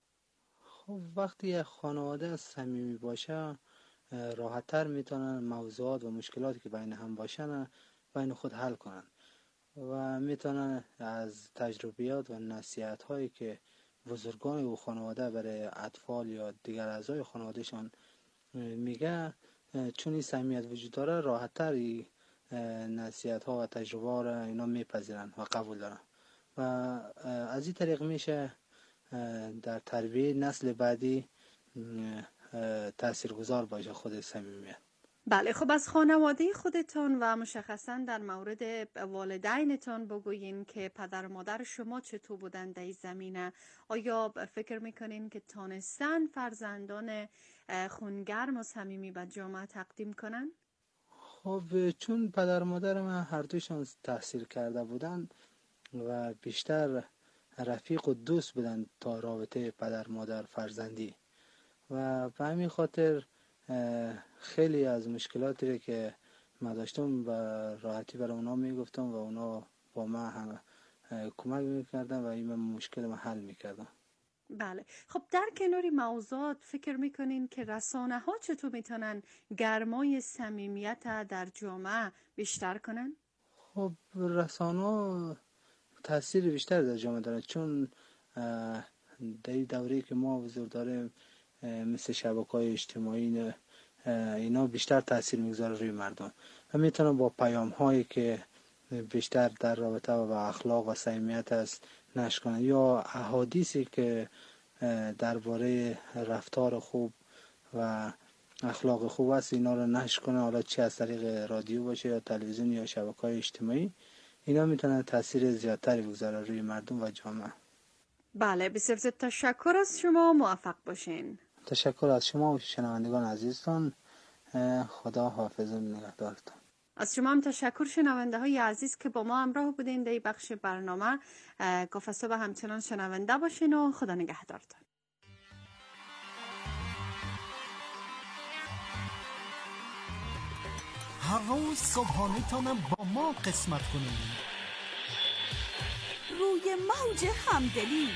خب وقتی یک خانواده صمیمی باشه راحت‌تر میتونن موضوعات و مشکلاتی که بین هم باشن بین خود حل کنن و میتونن از تجربیات و نصیحت هایی که بزرگان و خانواده برای اطفال یا دیگر اعضای خانوادهشان میگه، چون این صمیمیت وجود داره راحت‌تر این نصیحت ها و تجربه را اینا میپذیرن و قبول دارن و از این طریق میشه در تربیت نسل بعدی تاثیرگذار باشه خود صمیمیت. بله، خب از خانواده خودتان و مشخصا در مورد والدینتان بگوین که پدر و مادر شما چطور بودن در این زمینه؟ آیا فکر میکنین که تانستن فرزندان خونگرم و صمیمی به جامعه تقدیم کنن؟ خب چون پدر و مادر من هر دوشان تحصیل کرده بودن و بیشتر رفیق و دوست بودن تا رابطه پدر مادر فرزندی و به همین خاطر خیلی از مشکلاتی که من داشتم و راحتی برای اونا میگفتم و اونا با من هم کمک میکردن و این مشکل من حل میکردن. بله، خب در کنار موضوعات فکر میکنین که رسانه ها چطور میتونن گرمای صمیمیت در جامعه بیشتر کنن؟ خب رسانه ها تاثیر بیشتر در جامعه دارن، چون در این دوره‌ای که ما حضور داریم مثل شبکه‌های اجتماعی اینا بیشتر تاثیر میگذاره روی مردم و میتونن با پیام هایی که بیشتر در رابطه با اخلاق و صمیمیت است نشر کنن یا احادیثی که درباره رفتار خوب و اخلاق خوب است اینا رو نشر کنن، حالا چه از طریق رادیو باشه یا تلویزیون یا شبکه‌های اجتماعی، اینا میتونن تاثیر زیادتری بگذاره روی مردم و جامعه. بله، بسیار زیاد تشکر از شما، موفق باشین. تشکر از شما و شنوندگان عزیزتان، خدا حافظ و نگهدارتان. از شما هم تشکر شنونده های عزیز که با ما همراه بودین در این بخش برنامه. کافه صبح همچنان شنونده باشین و خدا نگهدارتان. هر روز صبحانه تانم با ما قسمت کنین. روی موج همدلی،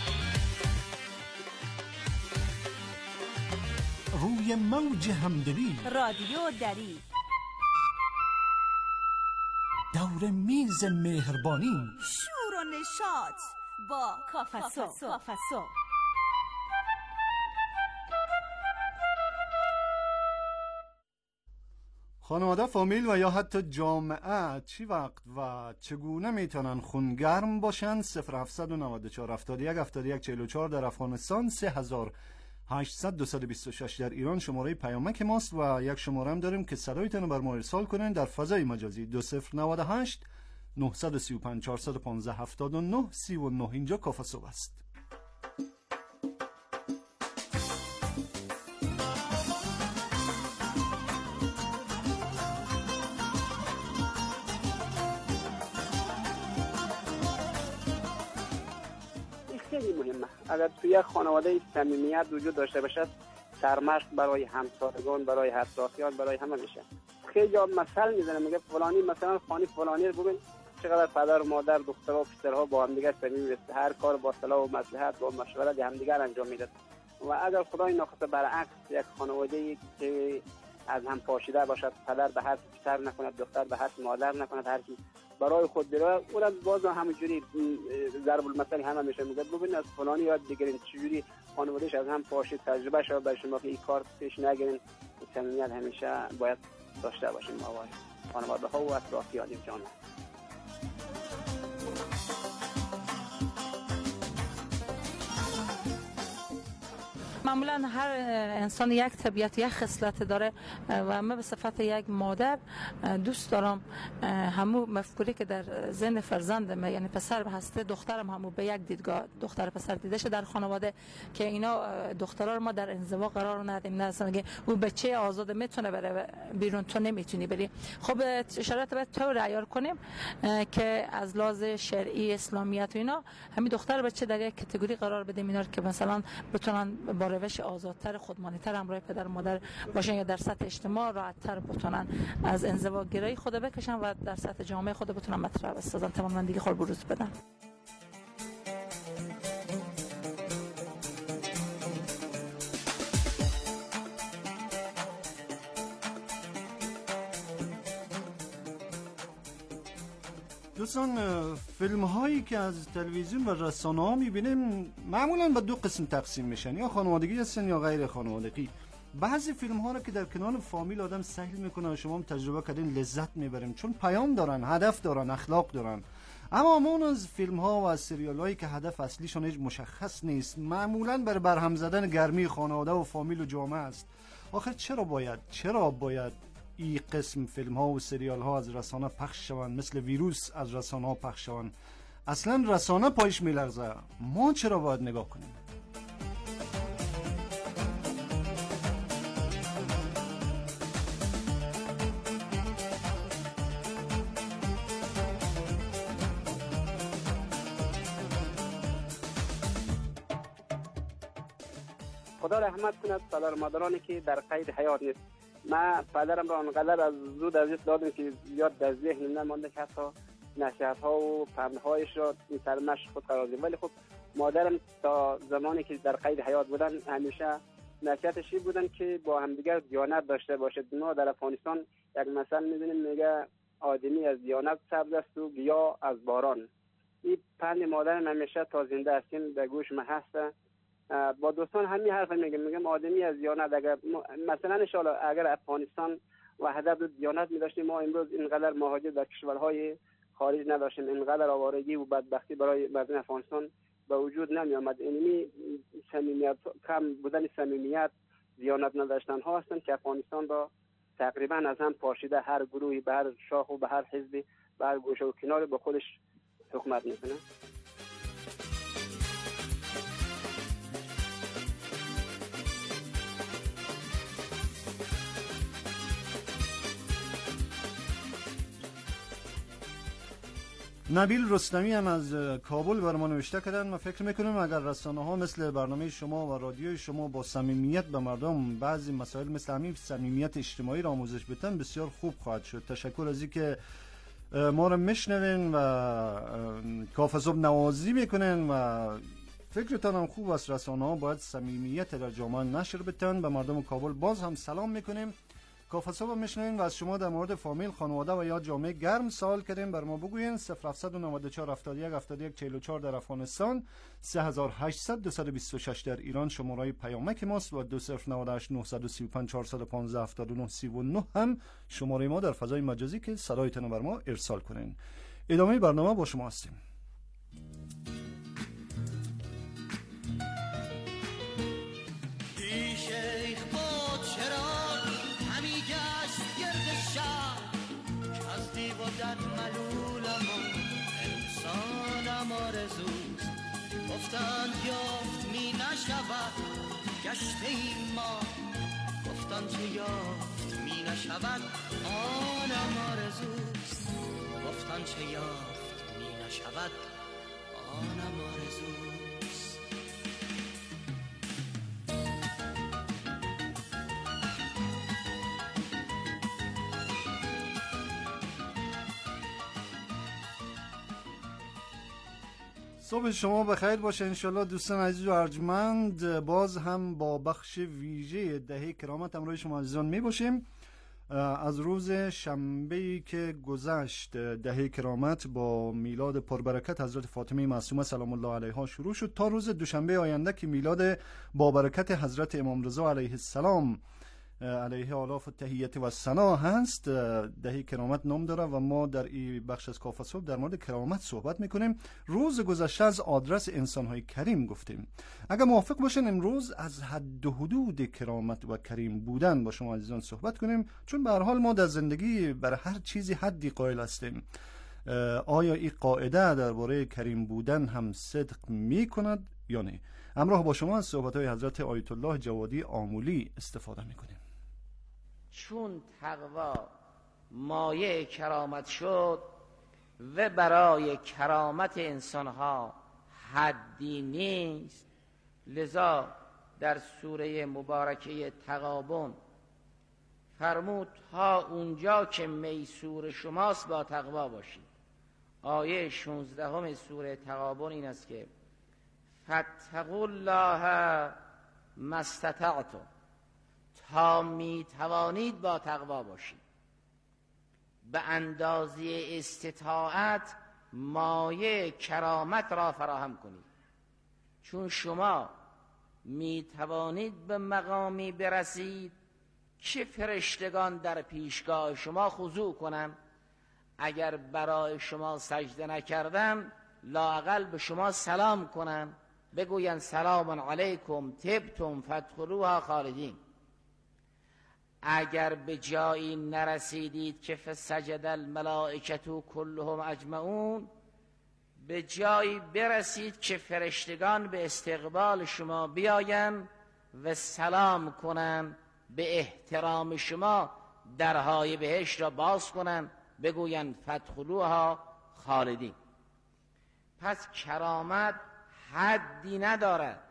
روی موج همدلی، رادیو دری، دور میز مهربانی، شور و نشاط با کافه صبح. خانواده، فامیل و یا حتی جامعه چی وقت و چگونه میتونن خونگرم باشن؟ صفر هفتصد و نود و چهار هفتاد و یک هفتاد و یک چهل و چهار در افغانستان، سه هزار و هشتصد دویست و بیست و شش در ایران شماره پیامک ماست و یک شماره هم داریم که صدایتون رو بر ما ارسال کنین در فضای مجازی دو صفر نود و هشت نهصد و سی و پنج چهارصد و پانزده هفتاد و نه سی و نه. اینجا کافه صبح است. خیلی مهمه. اگر توی یک خانواده صمیمیت وجود داشته باشد، سرمشق برای همسایگان، برای اطرافیان، برای همه میشه. خیلی جا مثل میزنه، میگه فلانی مثلا خانه فلانی رو ببین چقدر پدر و مادر، دخترها و پسرها با هم دیگه صمیمی، هر کار با صلاح و مصلحت و مشورت همدیگر انجام میدن. و اگر خدای ناخواسته برعکس یک خانواده که از هم پاشیده باشد، پدر به حرف پسر نکند، دختر به حرف مادر نکند، هر کی برای خود بره، اونم باز همونجوری ضرب المثل همه میشه. میگه ببین از فلانی یاد بگیرین چجوری خانواده‌اش از هم پاشید، تجربه شو برای شما که این کار پیش نگیرین. صمیمیت همیشه باید داشته باشیم ما با خانواده ها و اطرافیان جامعه. معمولا هر انسان یک طبیعت یک خصلت داره و من به صفت یک مادر دوست دارم همو مفکوری که در ذهن فرزندم یعنی پسر هسته دخترم همو به یک دیدگاه دختر پسر دیده شه در خانواده که اینا دخترها رو ما در انزوا قرار ندیم، نه اصلا میگه او بچه آزاد میتونه بره بیرون تو نمیتونی بری. خب شرایط باید تو عیار کنیم که از لحاظ شرعی اسلامیت و اینا همین دختر بچه در یک کاتگوری قرار بدیم اینا که مثلا بتونن با روش آزادتر خودمانیتر همراه پدر و مادر باشن یا در سطح اجتماع راحت‌تر بتونن از انزواگرایی خود بکشن و در سطح جامعه خود بتونن مطرح بسازن تماما دیگه خود بروز بدن. دوستان فیلم هایی که از تلویزیون و رسانه ها میبینیم معمولا به دو قسم تقسیم میشن، یا خانوادگی هستن یا غیر خانوادگی. بعضی فیلم ها رو که در کنار فامیل آدم سهل میکنه و شما هم تجربه کردین لذت میبریم چون پیام دارن، هدف دارن، اخلاق دارن. اما اون از فیلم ها و از سریال هایی که هدف اصلیشون هیچ مشخص نیست، معمولا بر برهم زدن گرمی خانواده و فامیل و جامعه است. آخر چرا باید چرا باید این قسم فیلم ها و سریال ها از رسانه پخش شوند، مثل ویروس از رسانه ها پخش شوند؟ اصلا رسانه پایش میلرزه، ما چرا باید نگاه کنیم؟ خدا رحمت کند پدر مادرانی که در قید حیات نیست. من پدرم را انقدر از زود از دست دادم که زیاد در ذهن نمانده که حتی نصیحت ها و پندهایش را این سر مشق خود قرار دادم. ولی خب مادرم تا زمانی که در قید حیات بودن همیشه نصیحتش این بودن که با همدیگر دیانت داشته باشد. ما در افغانستان یک مثل می‌بینیم میگه آدمی از دیانت سبز است و گیاه از باران. این پند مادرم همیشه تا زنده هستیم در گوش من هست. با دوستان همین حرف میگم میگم آدمی از دیانت، اگر مثلا ان شاء الله اگر افغانستان و هدف دیانت می‌داشتیم ما امروز اینقدر مهاجر در کشورهای خارج نداشتیم، اینقدر آوارگی و بدبختی برای مردم افغانستان به وجود نمی آمد. اینمی صمیمیت کم بودن صمیمیت دیانت نداشتن ها هستند که افغانستان را تقریبا از هم پاشیده، هر گروهی به هر شاخ و به هر حزبی به هر گوشه و کنار به خودش حکومت میکنه. نبیل رستمی هم از کابل بر ما نوشته کردن. ما فکر میکنم اگر رسانه ها مثل برنامه شما و رادیوی شما با صمیمیت به مردم بعضی مسائل مثل همین صمیمیت اجتماعی را آموزش بدن بسیار خوب خواهد شد. تشکر از اینکه ما را میشنوین و کافه صبح نوازی میکنین و فکرتان هم خوب است. رسانه ها باید صمیمیت در جامعه نشر بدن. به مردم کابل باز هم سلام میکنیم. کافه صبح میشنوین و از شما در مورد فامیل، خانواده و یا جامعه گرم سوال کردیم. بر ما بگوین. صفر هفت نه چهار هفت یک هفت یک چهار چهار در افغانستان، سه هزار و هشتصد دویست و بیست و شش در ایران شماره پیامک ماست و دو صفر نه هشت نه سه پنج چهار یک پنج هفت نه سه نه هم شماره ما در فضای مجازی که صدایتون بر ما ارسال کنین. ادامه برنامه با شما هستیم. در ملولم و انسانم آرزوست، گفتند یافت می نشود گشته ای ما، گفتند چه یافت می نشود آنم آرزوست، گفتند چه یافت می نشود آنم آرزوست. صبح شما بخیر باشه انشالله دوستان عزیز و ارجمند. باز هم با بخش ویژه دهه کرامت همراه شما عزیزان می باشیم. از روز شنبه‌ای که گذشت دهه کرامت با میلاد پربرکت حضرت فاطمه معصومه سلام الله علیها شروع شد تا روز دوشنبه آینده که میلاد با برکت حضرت امام رضا علیه السلام علیه آلاف و تحیت و ثنا هست. دهه کرامت نام داره و ما در این بخش از کافه صبح در مورد کرامت صحبت میکنیم. روز گذشته از آدرس انسانهای کریم گفتیم. اگر موافق باشین امروز از حد و حدود کرامت و کریم بودن با شما عزیزان صحبت کنیم، چون به هر حال ما در زندگی برای هر چیزی حدی قائل هستیم. آیا این قاعده درباره کریم بودن هم صدق میکند یا نه؟ همراه با شما از صحبت‌های حضرت آیت الله جوادی آمولی استفاده میکنیم. چون تقوا مایه کرامت شد و برای کرامت انسانها حدی نیست، لذا در سوره مبارکه تغابن فرمود تا اونجا که میسور شماست با تقوا باشید. آیه شانزدهم سوره تغابن این است که فاتقوا الله ما استطعتم، تا می توانید با تقوا باشید. به اندازه استطاعت مایه کرامت را فراهم کنید، چون شما می توانید به مقامی برسید که فرشتگان در پیشگاه شما خضوع کنند. اگر برای شما سجده نکردن لااقل به شما سلام کنند، بگوین سلام علیکم طبتم فادخلوها خالدین. اگر به جایی نرسیدید که فسجد الملائکه کلهم اجمعون، به جایی برسید که فرشتگان به استقبال شما بیاین و سلام کنن، به احترام شما درهای بهشت را باز کنن، بگوین فادخلوها خالدین. پس کرامت حدی ندارد،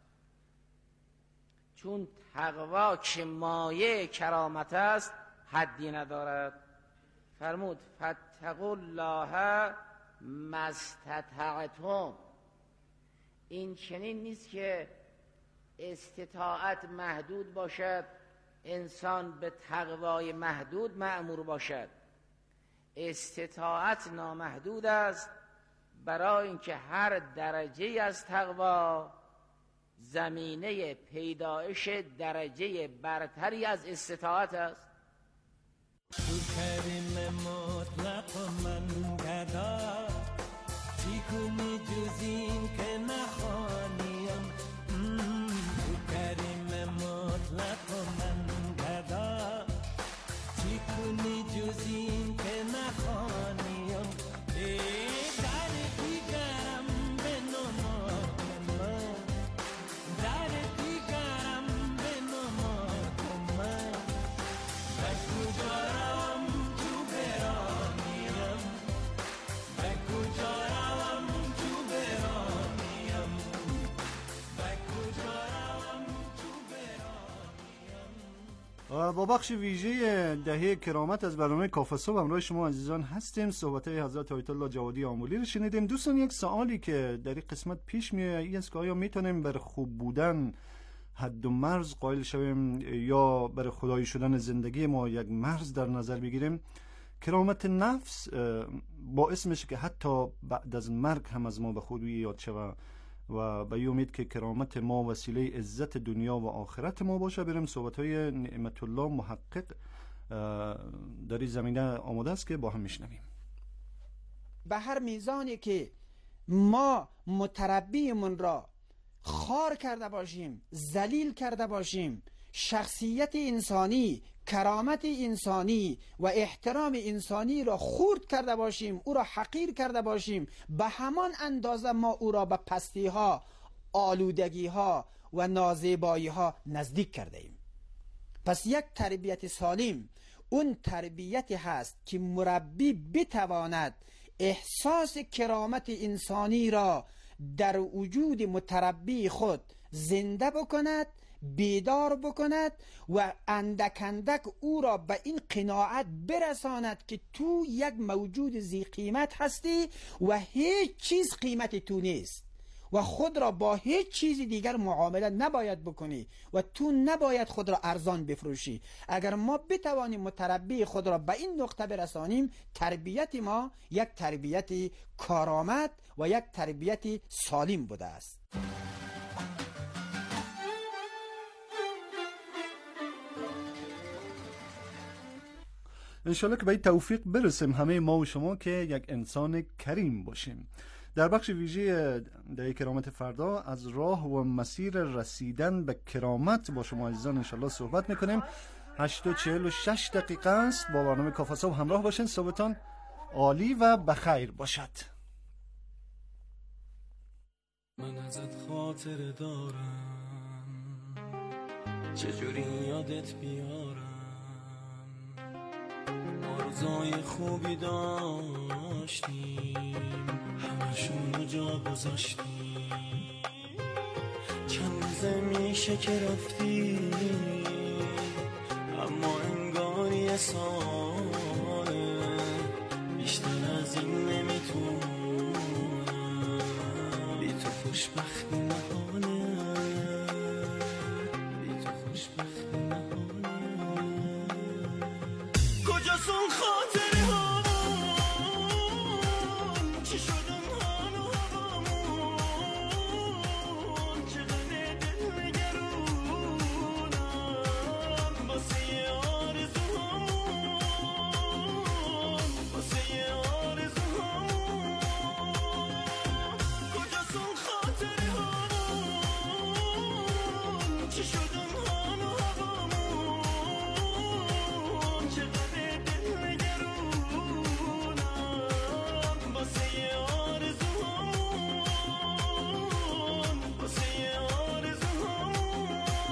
چون تقوا که مایه کرامت است حدی ندارد. فرمود فاتقوا الله ما استطعتم. این چنین نیست که استطاعت محدود باشد، انسان به تقوای محدود مأمور باشد. استطاعت نامحدود است، برای اینکه هر درجه از تقوا زمینه پیدایش درجه برتری از استطاعت است. تو کریم مطلق من گدا، چی کنی جز این که نخوانیم. تو کریم مطلق من گدا، چی کنی جز این که نخوانیم. در دیگرم به نماد من، در دیگرم به نماد من. به کجا روم تو برانیم، به کجا روم تو برانیم، به کجا روم تو برانیم. با بخش ویژه دهه کرامت از برنامه کافه صبح همراه شما عزیزان هستیم. صحبت‌های حضرت آیت الله جوادی آمولی رو شنیدیم. دوستان یک سوالی که در این قسمت پیش میاد این است که آیا میتونیم بر خوب بودن حد و مرز قائل شویم یا بر خدایی شدن زندگی ما یک مرز در نظر بگیریم؟ کرامت نفس باعث میشه که حتی بعد از مرگ هم از ما به خودی یاد شود و به امید که کرامت ما وسیله عزت دنیا و آخرت ما باشه. بریم صحبت‌های نعمت الله محقق در این زمینه آماده است که با هم میشنویم. به هر میزانی که ما متربیمون را خار کرده باشیم، ذلیل کرده باشیم، شخصیت انسانی، کرامت انسانی و احترام انسانی را خورد کرده باشیم، او را حقیر کرده باشیم، به همان اندازه ما او را به پستی ها، آلودگی ها و نازیبایی ها نزدیک کرده ایم. پس یک تربیت سالم اون تربیتی هست که مربی بتواند احساس کرامت انسانی را در وجود متربی خود زنده بکند، بیدار بکند و اندک اندک او را به این قناعت برساند که تو یک موجود ذی قیمت هستی و هیچ چیز قیمت تو نیست و خود را با هیچ چیز دیگر معامله نباید بکنی و تو نباید خود را ارزان بفروشی. اگر ما بتوانیم متربی خود را به این نقطه برسانیم، تربیت ما یک تربیت کارآمد و یک تربیت سالم بوده است. انشالله که به این توفیق برسیم همه ما و شما که یک انسان کریم باشیم. در بخش ویژه دهه کرامت فردا از راه و مسیر رسیدن به کرامت با شما عزیزان انشالله صحبت میکنیم. هشت و چهل و شش دقیقه است. با برنامه کافه صبح همراه باشین. صبحتان عالی و بخیر باشد. من ازت خاطر دارم، چجوری یادت بیارم، آرزوی خوبی داشتیم، همشون رو جا گذاشتیم، چند روزه میشه که رفتی، اما انگار یه ساله، بیشتر از این نمیتونم، بی تو خوشبختی نهانه، بی تو خوشبختی نهانه. کجاست خاطره هامون، چی شد اون حال و هوامون، چقدر دل نگرونم واسه یه آرزوهامون، واسه یه آرزوهامون. کجاست اون خاطره هامون، چی شد اون حال و هوامون، چقدر دل نگرونم واسه یه آرزوهامون، واسه یه آرزوهامون.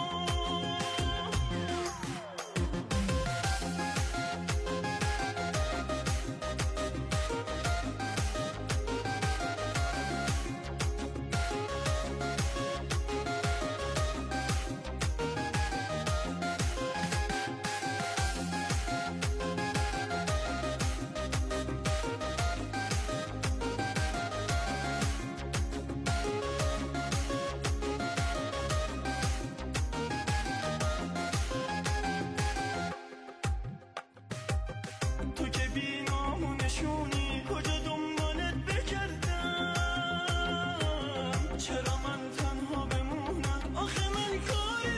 تو که بی نام و نشونی، کجا دنبالت بکردم، چرا من تنها بمونم، آخه من کاری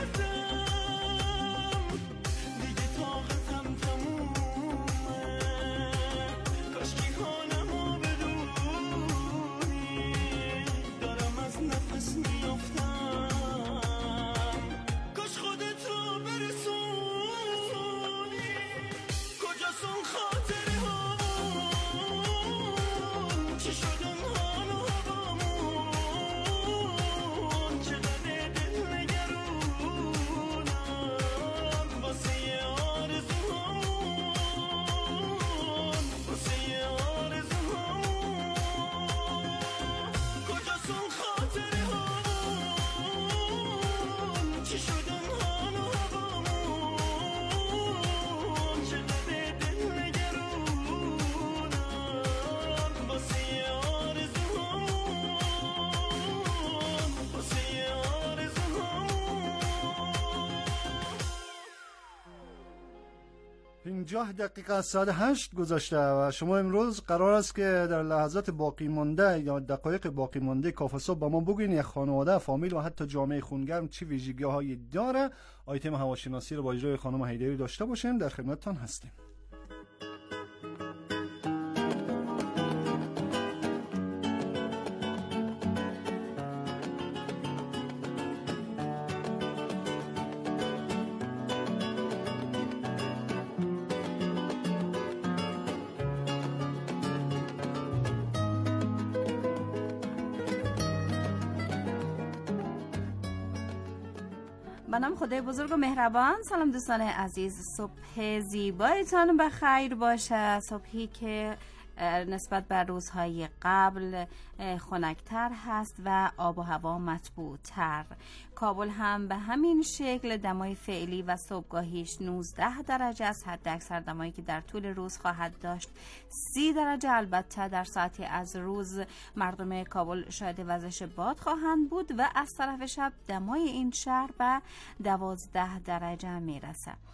نکردم، دیگه طاقتم تمومه، کاشکی حالمو بدونی، دارم از نفس میافتم، کاش خودت رو برسونی. کجاست اون خاطره هامون، چی شد اون حال و هوامون، چقدر دل نگرونم واسه یه آرزوهامون، واسه یه آرزوهامون. کجاست اون خاطره هامون، چی شد اون حال و هوامون، چقدر دل نگرونم واسه یه آرزوهامون، واسه یه آرزوهامون. پنجاه دقیقه از ساعت هشت گذشته و شما امروز قرار است که در لحظات باقی مانده یا دقایق باقی مانده کافه صبح با ما بگوین یک خانواده، فامیل و حتی جامعه خونگرم چه ویژگی‌هایی داره. آیتم هواشناسی رو با اجرای خانم حیدری داشته باشیم. در خدمتتان هستیم. به نام خدای بزرگ و مهربان. سلام دوستان عزیز، صبح زیبایتان بخیر باشه. صبحی که نسبت بر روزهای قبل خنک‌تر هست و آب و هوا مطبوع‌تر. کابل هم به همین شکل دمای فعلی و صبحگاهیش نوزده درجه است. حد اکثر دمایی که در طول روز خواهد داشت سی درجه. البته در ساعتی از روز مردم کابل شاهد وزش باد خواهند بود و از طرف شب دمای این شهر به دوازده درجه میرسه.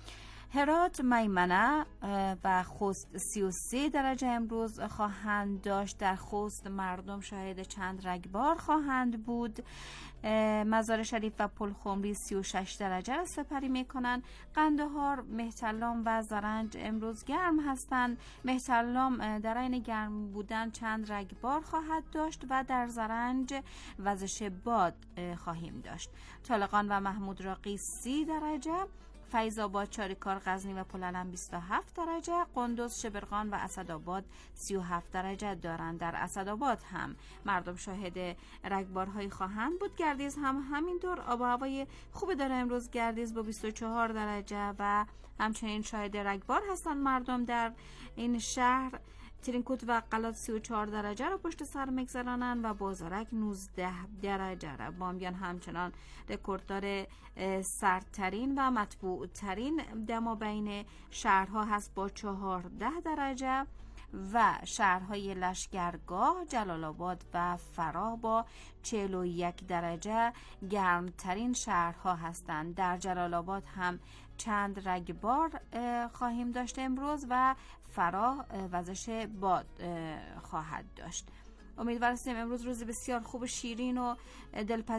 هرات، میمنه و خوست سی و سه درجه امروز خواهند داشت. در خوست مردم شاهد چند رگبار خواهند بود. مزار شریف و پلخمری سی و شش درجه را سپری می کنند. قندهار، مهترلام و زرنج امروز گرم هستند. مهترلام در این گرم بودن چند رگبار خواهد داشت و در زرنج وزش باد خواهیم داشت. طالقان و محمود راقی سی درجه، فیض آباد، چاریکار، غزنی و پلالم بیست و هفت درجه، قندوز، شبرغان و اسدآباد سی و هفت درجه دارند. در اسدآباد هم مردم شاهد رگبارهایی خواهند بود. گردیز هم همینطور آب و هوای خوب داره امروز. گردیز با بیست و چهار درجه و همچنین شاهد رگبار هستند مردم در این شهر. ترینکوت و قلات سی و چهار درجه را پشت سر میگذرانند و بازارک نوزده درجه را. بامیان همچنان رکورددار سردترین و مطبوع ترین دما بین شهرها هست با چهارده درجه و شهرهای لشکرگاه، جلال آباد و فراه با چهل و یک درجه گرمترین شهرها هستند. در جلال آباد هم چند رگبار خواهیم داشت امروز و فراه وزش باد خواهد داشت. امیدوار هستیم امروز روزی بسیار خوب و شیرین و دلپذیر